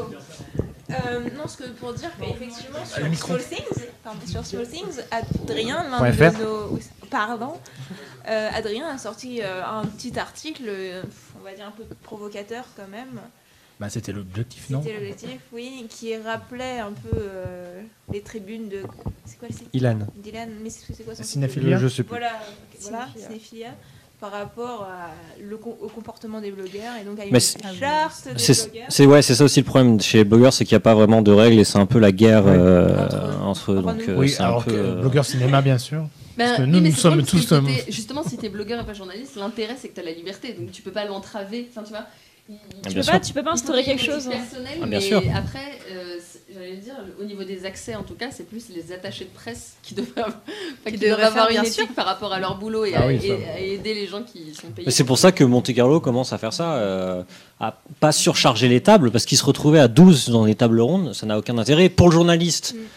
[SPEAKER 8] Euh, non, ce que pour dire qu'effectivement sur
[SPEAKER 4] Le micro.
[SPEAKER 8] Small Things, pardon, sur Small Things, Adrien, l'un
[SPEAKER 1] Point
[SPEAKER 8] de
[SPEAKER 1] F R.
[SPEAKER 8] nos, pardon, euh, Adrien a sorti euh, un petit article, euh, on va dire un peu provocateur quand même.
[SPEAKER 4] Bah, c'était l'objectif, non
[SPEAKER 8] C'était l'objectif, oui, qui rappelait un peu euh, les tribunes de, c'est quoi le site
[SPEAKER 1] Ilan.
[SPEAKER 8] Dylan, mais c'est c'est quoi son
[SPEAKER 4] Cinéphilia.
[SPEAKER 1] Je sais plus.
[SPEAKER 8] Voilà, voilà, Cinéphilia, par rapport à le, com- au comportement des blogueurs et donc à une
[SPEAKER 5] Mais c'est-
[SPEAKER 8] charte des
[SPEAKER 5] C'est
[SPEAKER 8] blogueurs.
[SPEAKER 5] c'est- ouais, c'est ça aussi le problème chez les blogueurs, c'est qu'il n'y a pas vraiment de règles et c'est un peu la guerre
[SPEAKER 1] Ouais.
[SPEAKER 5] euh,
[SPEAKER 8] Entre-
[SPEAKER 5] entre eux.
[SPEAKER 8] enfin,
[SPEAKER 5] Donc
[SPEAKER 8] nous.
[SPEAKER 5] euh,
[SPEAKER 4] Oui,
[SPEAKER 5] c'est un
[SPEAKER 4] alors
[SPEAKER 5] peu.
[SPEAKER 4] que
[SPEAKER 5] euh,
[SPEAKER 4] blogueur cinéma, bien sûr.
[SPEAKER 10] Ben,
[SPEAKER 4] Parce que
[SPEAKER 10] oui,
[SPEAKER 4] nous,
[SPEAKER 10] mais
[SPEAKER 4] nous
[SPEAKER 10] c'est
[SPEAKER 4] sommes
[SPEAKER 10] drôle parce
[SPEAKER 4] tous,
[SPEAKER 10] que
[SPEAKER 4] euh,
[SPEAKER 10] côté- justement, si t'es blogueur et pas journaliste, l'intérêt c'est que t'as la liberté, donc tu peux pas l'entraver. Enfin, tu vois. il-
[SPEAKER 5] Ah,
[SPEAKER 7] Tu
[SPEAKER 5] bien
[SPEAKER 7] peux
[SPEAKER 5] sûr.
[SPEAKER 7] pas, tu peux pas
[SPEAKER 10] il faut
[SPEAKER 7] instaurer
[SPEAKER 10] qu'il y ait
[SPEAKER 7] quelque
[SPEAKER 10] une
[SPEAKER 7] chose.
[SPEAKER 10] éthique
[SPEAKER 7] hein.
[SPEAKER 10] personnelle,
[SPEAKER 5] Ah, bien
[SPEAKER 10] mais
[SPEAKER 5] sûr.
[SPEAKER 10] après, euh, c'est- j'allais dire, au niveau des accès, en tout cas, c'est plus les attachés de presse qui devraient avoir, enfin, qui
[SPEAKER 2] devraient
[SPEAKER 10] doivent avoir
[SPEAKER 2] faire,
[SPEAKER 10] une
[SPEAKER 2] bien sûr.
[SPEAKER 10] éthique par rapport à leur boulot et,
[SPEAKER 1] Ah
[SPEAKER 10] à,
[SPEAKER 1] oui,
[SPEAKER 10] et-
[SPEAKER 1] ça.
[SPEAKER 10] à aider les gens qui sont payés.
[SPEAKER 5] Mais c'est pour ça que Monte Carlo commence à faire ça, euh, à pas surcharger les tables, parce qu'ils se retrouvaient à douze dans les tables rondes, ça n'a aucun intérêt. Pour le journaliste
[SPEAKER 8] Mm.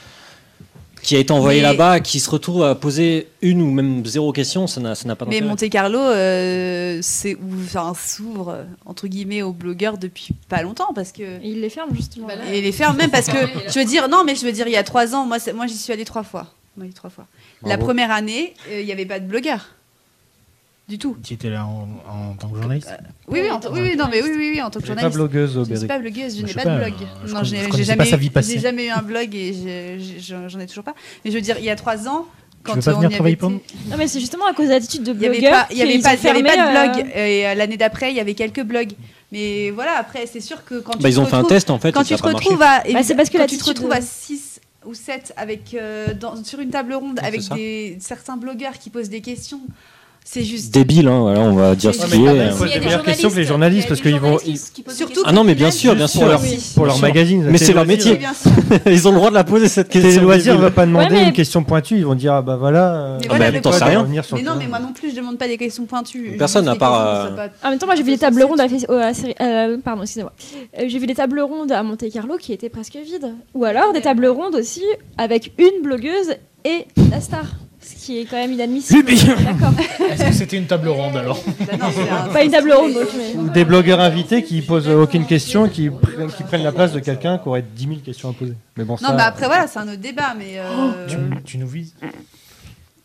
[SPEAKER 5] qui a été envoyé
[SPEAKER 2] Mais-
[SPEAKER 5] là-bas, qui se retrouve à poser une ou même zéro question, ça n'a ça n'a pas
[SPEAKER 2] Mais
[SPEAKER 5] d'intérêt.
[SPEAKER 2] Monte Carlo, euh, c'est où, enfin, s'ouvre euh, entre guillemets aux blogueurs depuis pas longtemps parce que
[SPEAKER 7] Et ils les ferment justement.
[SPEAKER 10] Bah là,
[SPEAKER 2] et les ferme même parce que
[SPEAKER 10] Et là-
[SPEAKER 2] je veux dire non mais je veux dire il y a trois ans moi c'est- moi j'y suis allée trois fois. Oui, trois fois. La
[SPEAKER 1] Bravo.
[SPEAKER 2] première année euh, il n'y avait pas de blogueurs du tout.
[SPEAKER 4] Tu étais là en, en tant que journaliste.
[SPEAKER 2] Oui oui, en tant- oui, oui non mais oui oui, oui en tant que
[SPEAKER 1] Je suis pas
[SPEAKER 2] journaliste.
[SPEAKER 1] blogueuse,
[SPEAKER 2] Je ne suis
[SPEAKER 1] Aubéry.
[SPEAKER 2] pas blogueuse, je
[SPEAKER 4] Moi,
[SPEAKER 2] n'ai
[SPEAKER 4] je
[SPEAKER 2] pas
[SPEAKER 4] sais
[SPEAKER 2] de
[SPEAKER 4] pas,
[SPEAKER 2] blog.
[SPEAKER 4] euh, je
[SPEAKER 2] Non,
[SPEAKER 4] connais-
[SPEAKER 2] je n'ai
[SPEAKER 4] je
[SPEAKER 2] j'ai
[SPEAKER 4] connaissais
[SPEAKER 2] jamais,
[SPEAKER 4] pas sa vie
[SPEAKER 2] eu-
[SPEAKER 4] passée.
[SPEAKER 2] j'ai jamais eu un blog et je- je- je- j'en ai toujours pas. Mais je veux dire, il y a trois ans, quand
[SPEAKER 4] veux pas
[SPEAKER 2] on
[SPEAKER 4] venir
[SPEAKER 2] y
[SPEAKER 4] travailler
[SPEAKER 2] avait
[SPEAKER 4] pour
[SPEAKER 2] été-
[SPEAKER 7] Non mais c'est justement à cause de l'attitude de
[SPEAKER 2] il y avait
[SPEAKER 7] blogueurs
[SPEAKER 2] pas, il y avait
[SPEAKER 7] qu'ils
[SPEAKER 2] pas,
[SPEAKER 7] ont
[SPEAKER 2] il y avait
[SPEAKER 7] fermé,
[SPEAKER 2] pas de
[SPEAKER 7] euh,
[SPEAKER 2] blog. Et euh, l'année d'après, il y avait quelques blogs. Mais voilà, après, c'est sûr que quand tu
[SPEAKER 5] Bah,
[SPEAKER 2] te
[SPEAKER 5] ils ont fait un
[SPEAKER 2] retrouves-
[SPEAKER 5] test en fait,
[SPEAKER 2] quand
[SPEAKER 5] et
[SPEAKER 2] tu
[SPEAKER 5] ça
[SPEAKER 2] te
[SPEAKER 5] a pas marché.
[SPEAKER 2] retrouves à,
[SPEAKER 7] Bah, c'est parce que
[SPEAKER 2] quand tu te
[SPEAKER 7] l'attitude
[SPEAKER 2] retrouves
[SPEAKER 7] de-
[SPEAKER 2] à six ou sept avec euh, dans- sur une table ronde
[SPEAKER 5] Ouais,
[SPEAKER 2] avec
[SPEAKER 5] c'est ça.
[SPEAKER 2] des certains blogueurs qui posent des questions, c'est juste
[SPEAKER 5] Débile, hein, voilà, on va dire
[SPEAKER 2] Ouais,
[SPEAKER 5] ce
[SPEAKER 2] mais
[SPEAKER 5] qui
[SPEAKER 2] il y
[SPEAKER 5] est.
[SPEAKER 2] a
[SPEAKER 5] euh.
[SPEAKER 2] des
[SPEAKER 1] Ils posent
[SPEAKER 8] Il y a
[SPEAKER 1] des
[SPEAKER 8] des
[SPEAKER 1] meilleures questions que les
[SPEAKER 8] journalistes,
[SPEAKER 1] journalistes parce
[SPEAKER 8] il y a
[SPEAKER 1] qu'ils
[SPEAKER 8] des
[SPEAKER 1] vont
[SPEAKER 8] journalistes
[SPEAKER 1] ils-
[SPEAKER 8] qui posent des
[SPEAKER 2] surtout
[SPEAKER 8] questions.
[SPEAKER 5] Ah non, mais bien
[SPEAKER 2] quand
[SPEAKER 5] sûr,
[SPEAKER 2] ils
[SPEAKER 5] bien
[SPEAKER 2] viennent
[SPEAKER 5] sûr.
[SPEAKER 2] pour leur,
[SPEAKER 5] Oui.
[SPEAKER 1] pour leur
[SPEAKER 5] Bien sûr.
[SPEAKER 1] magazine.
[SPEAKER 5] Mais c'est leur
[SPEAKER 1] Téléloisirs.
[SPEAKER 5] métier.
[SPEAKER 2] bien sûr.
[SPEAKER 5] Ils ont le droit de la poser cette question.
[SPEAKER 1] Télé Loisirs
[SPEAKER 5] débile.
[SPEAKER 1] va pas demander
[SPEAKER 7] Ouais, mais-
[SPEAKER 1] une question pointue, ils vont dire ah bah voilà. euh,
[SPEAKER 2] Mais
[SPEAKER 1] ah
[SPEAKER 2] voilà,
[SPEAKER 1] bah,
[SPEAKER 2] mais
[SPEAKER 1] t'en
[SPEAKER 2] pourquoi
[SPEAKER 1] sais rien.
[SPEAKER 2] Mais non, mais moi non plus, je demande pas des questions pointues.
[SPEAKER 5] Personne
[SPEAKER 2] Juste
[SPEAKER 5] à
[SPEAKER 2] des
[SPEAKER 5] part,
[SPEAKER 2] questions qui
[SPEAKER 5] euh,
[SPEAKER 2] soient pas-
[SPEAKER 7] En même temps, moi j'ai vu des tables rondes à, Fes- à série- euh, pardon, excusez-moi. Euh, j'ai vu des tables rondes à Monte Carlo qui étaient presque vides. Ou alors des tables rondes aussi avec une blogueuse et la star. Ce qui est quand même inadmissible. D'accord.
[SPEAKER 4] Est-ce que c'était une table ronde alors
[SPEAKER 2] Bah non, c'est un-
[SPEAKER 7] Pas une table ronde donc. Mais...
[SPEAKER 1] Ou des blogueurs invités qui posent aucune question, qui, pr- qui prennent la place de quelqu'un qui aurait dix mille questions à poser. Mais bon, ça.
[SPEAKER 2] Non, mais après voilà, c'est un autre débat, mais. euh,
[SPEAKER 4] tu, tu nous vises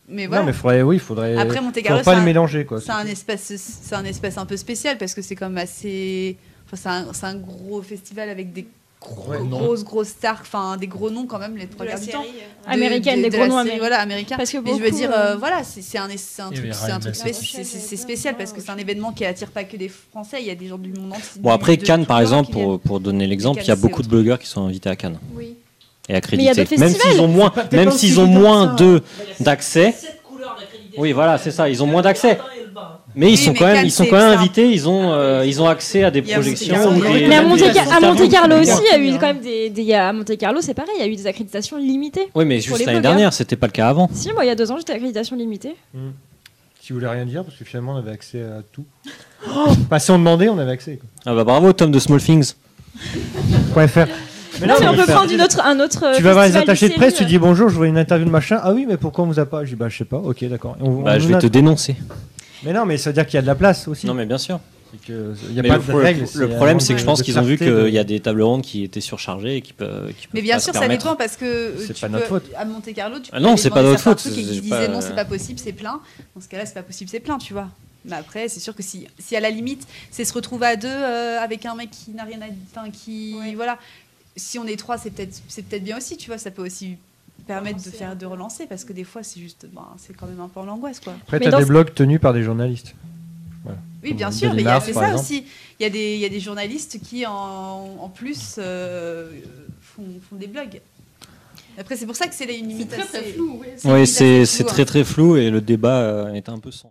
[SPEAKER 2] Mais voilà.
[SPEAKER 1] Non, mais faudrait, oui, faudrait.
[SPEAKER 2] Après, Monte Carlo,
[SPEAKER 1] faudrait pas
[SPEAKER 2] c'est
[SPEAKER 1] le
[SPEAKER 2] un-
[SPEAKER 1] mélanger, quoi.
[SPEAKER 2] C'est un espace, c'est un espace un peu spécial parce que c'est comme assez. Enfin, c'est un, c'est un gros festival avec des gros,
[SPEAKER 4] Ouais, non.
[SPEAKER 2] grosses grosses stars, enfin des gros noms quand même les trois
[SPEAKER 11] De la
[SPEAKER 2] quarts du temps.
[SPEAKER 11] série.
[SPEAKER 2] De-
[SPEAKER 7] Américaine,
[SPEAKER 2] de-
[SPEAKER 7] des
[SPEAKER 2] de
[SPEAKER 7] gros
[SPEAKER 2] la
[SPEAKER 7] noms
[SPEAKER 2] série,
[SPEAKER 7] américains.
[SPEAKER 2] Voilà, américain.
[SPEAKER 7] Parce que
[SPEAKER 2] Mais je veux
[SPEAKER 7] beaucoup,
[SPEAKER 2] dire,
[SPEAKER 7] euh,
[SPEAKER 2] euh, voilà, c'est c'est un, c'est un
[SPEAKER 4] Il y
[SPEAKER 2] truc,
[SPEAKER 4] avait
[SPEAKER 2] c'est un
[SPEAKER 4] Ryan
[SPEAKER 2] truc
[SPEAKER 4] Gosling.
[SPEAKER 2] spécial, c'est- c'est c'est spécial parce que c'est un événement qui attire pas que des Français, il y a des gens du monde entier.
[SPEAKER 5] Bon,
[SPEAKER 2] du-
[SPEAKER 5] après,
[SPEAKER 2] de
[SPEAKER 5] Cannes,
[SPEAKER 2] toute
[SPEAKER 5] par
[SPEAKER 2] l'Europe
[SPEAKER 5] exemple,
[SPEAKER 2] qui viennent.
[SPEAKER 5] pour, pour donner l'exemple, il y a
[SPEAKER 2] Cannes, c'est
[SPEAKER 5] beaucoup de
[SPEAKER 2] autre.
[SPEAKER 5] blogueurs qui sont invités à Cannes
[SPEAKER 8] Oui.
[SPEAKER 5] et
[SPEAKER 7] Mais il y a
[SPEAKER 5] accrédités.
[SPEAKER 7] d'autres
[SPEAKER 5] Même
[SPEAKER 7] festivals.
[SPEAKER 5] s'ils ont moins,
[SPEAKER 4] C'est pas- t'es
[SPEAKER 5] même
[SPEAKER 4] pas
[SPEAKER 5] s'ils
[SPEAKER 4] aussi
[SPEAKER 5] ont
[SPEAKER 4] vite que
[SPEAKER 5] moins
[SPEAKER 4] ça.
[SPEAKER 5] de d'accès. Oui, voilà, c'est ça. Ils ont moins d'accès. Mais ils
[SPEAKER 2] Oui,
[SPEAKER 5] sont
[SPEAKER 2] mais
[SPEAKER 5] quand même,
[SPEAKER 2] Cannes,
[SPEAKER 5] ils sont
[SPEAKER 2] c'est-
[SPEAKER 5] quand même
[SPEAKER 2] c'est un-
[SPEAKER 5] invités. Ils ont, euh, ils ont accès à des
[SPEAKER 2] Il y a
[SPEAKER 5] projections.
[SPEAKER 2] Monte
[SPEAKER 5] ou
[SPEAKER 2] Carlo.
[SPEAKER 5] des-
[SPEAKER 7] Mais à
[SPEAKER 5] même
[SPEAKER 7] Monte,
[SPEAKER 5] des
[SPEAKER 7] à
[SPEAKER 5] interviews.
[SPEAKER 7] Monte Carlo aussi, il y a eu
[SPEAKER 2] Bien.
[SPEAKER 7] quand même des, des- il y a- à Monte Carlo, c'est pareil, il y a eu des accréditations limitées.
[SPEAKER 5] Oui, mais
[SPEAKER 7] Pour
[SPEAKER 5] juste
[SPEAKER 7] les
[SPEAKER 5] l'année
[SPEAKER 7] blogueurs.
[SPEAKER 5] dernière, c'était pas le cas avant.
[SPEAKER 7] Si, moi, il y a deux ans, j'étais accréditation limitée.
[SPEAKER 1] Si vous voulez rien dire, parce que finalement, on avait accès à tout. Enfin, si on demandait, on avait accès. Quoi.
[SPEAKER 5] Ah bah bravo, Tom de Small Things.
[SPEAKER 1] Point fr.
[SPEAKER 7] Mais non, mais on
[SPEAKER 1] mais
[SPEAKER 7] peut
[SPEAKER 1] faire-
[SPEAKER 7] prendre une autre, un autre.
[SPEAKER 1] Tu vas voir les
[SPEAKER 7] festival
[SPEAKER 1] attachés de
[SPEAKER 7] série,
[SPEAKER 1] presse, tu
[SPEAKER 7] euh.
[SPEAKER 1] dis bonjour, je vois une interview de machin. Ah oui, mais pourquoi on vous a pas Je dis bah je sais pas. Ok, d'accord. Et on-
[SPEAKER 5] Bah,
[SPEAKER 1] on
[SPEAKER 5] je
[SPEAKER 1] nous
[SPEAKER 5] vais
[SPEAKER 1] note.
[SPEAKER 5] te dénoncer.
[SPEAKER 1] Mais non, mais ça veut dire qu'il y a de la place aussi.
[SPEAKER 5] Non, mais bien sûr.
[SPEAKER 1] C'est que il y a
[SPEAKER 5] Mais
[SPEAKER 1] pas
[SPEAKER 5] le,
[SPEAKER 1] de
[SPEAKER 5] pro-
[SPEAKER 1] règles.
[SPEAKER 5] le
[SPEAKER 1] c'est
[SPEAKER 5] problème,
[SPEAKER 1] un
[SPEAKER 5] c'est que je
[SPEAKER 1] manque
[SPEAKER 5] pense
[SPEAKER 1] de
[SPEAKER 5] qu'ils ont vu
[SPEAKER 1] clarté,
[SPEAKER 5] qu'il
[SPEAKER 1] de-
[SPEAKER 5] y a des tables rondes qui étaient surchargées et qui peuvent. qui
[SPEAKER 2] Mais
[SPEAKER 5] peuvent
[SPEAKER 2] bien
[SPEAKER 5] pas
[SPEAKER 2] sûr,
[SPEAKER 5] se
[SPEAKER 2] ça
[SPEAKER 5] permettre.
[SPEAKER 2] dépend parce que euh,
[SPEAKER 1] C'est
[SPEAKER 2] tu
[SPEAKER 1] pas
[SPEAKER 2] peux-
[SPEAKER 1] notre faute.
[SPEAKER 2] à Monte Carlo, tu
[SPEAKER 5] Ah
[SPEAKER 2] peux
[SPEAKER 5] non,
[SPEAKER 2] aller
[SPEAKER 5] c'est
[SPEAKER 2] demander
[SPEAKER 5] pas notre
[SPEAKER 2] certains
[SPEAKER 5] faute,
[SPEAKER 2] trucs et
[SPEAKER 5] c'est
[SPEAKER 2] qui
[SPEAKER 5] pas-
[SPEAKER 2] disaient non, c'est pas possible, c'est plein. Dans ce cas-là, c'est pas possible, c'est plein, tu vois. Mais après, c'est sûr que si, si à la limite, c'est se retrouver à deux euh, avec un mec qui n'a rien à, enfin qui, voilà. Si on est trois, c'est peut-être, c'est peut-être bien aussi, tu vois. Ça peut aussi permettre de faire de relancer parce que des fois, c'est juste, ben, c'est quand même un peu en l'angoisse, quoi.
[SPEAKER 1] Après,
[SPEAKER 7] Mais
[SPEAKER 1] tu as
[SPEAKER 7] dans
[SPEAKER 1] des
[SPEAKER 7] ce-
[SPEAKER 1] blogs tenus par des journalistes. Voilà.
[SPEAKER 2] Oui,
[SPEAKER 1] Comme
[SPEAKER 2] bien
[SPEAKER 1] Denis
[SPEAKER 2] sûr, mais il y a-
[SPEAKER 1] Mars,
[SPEAKER 2] c'est
[SPEAKER 1] par
[SPEAKER 2] ça
[SPEAKER 1] exemple.
[SPEAKER 2] aussi. Il y, a des- il y a des journalistes qui, en, en plus, euh, font, font des blogs. Après, c'est pour ça que c'est une limite
[SPEAKER 10] très, très
[SPEAKER 2] assez-
[SPEAKER 10] flou, oui.
[SPEAKER 2] c'est une
[SPEAKER 5] Oui,
[SPEAKER 2] limite
[SPEAKER 5] c'est
[SPEAKER 2] assez
[SPEAKER 5] c'est
[SPEAKER 2] floue,
[SPEAKER 5] très
[SPEAKER 2] hein.
[SPEAKER 5] très flou et le débat euh, est un peu sans.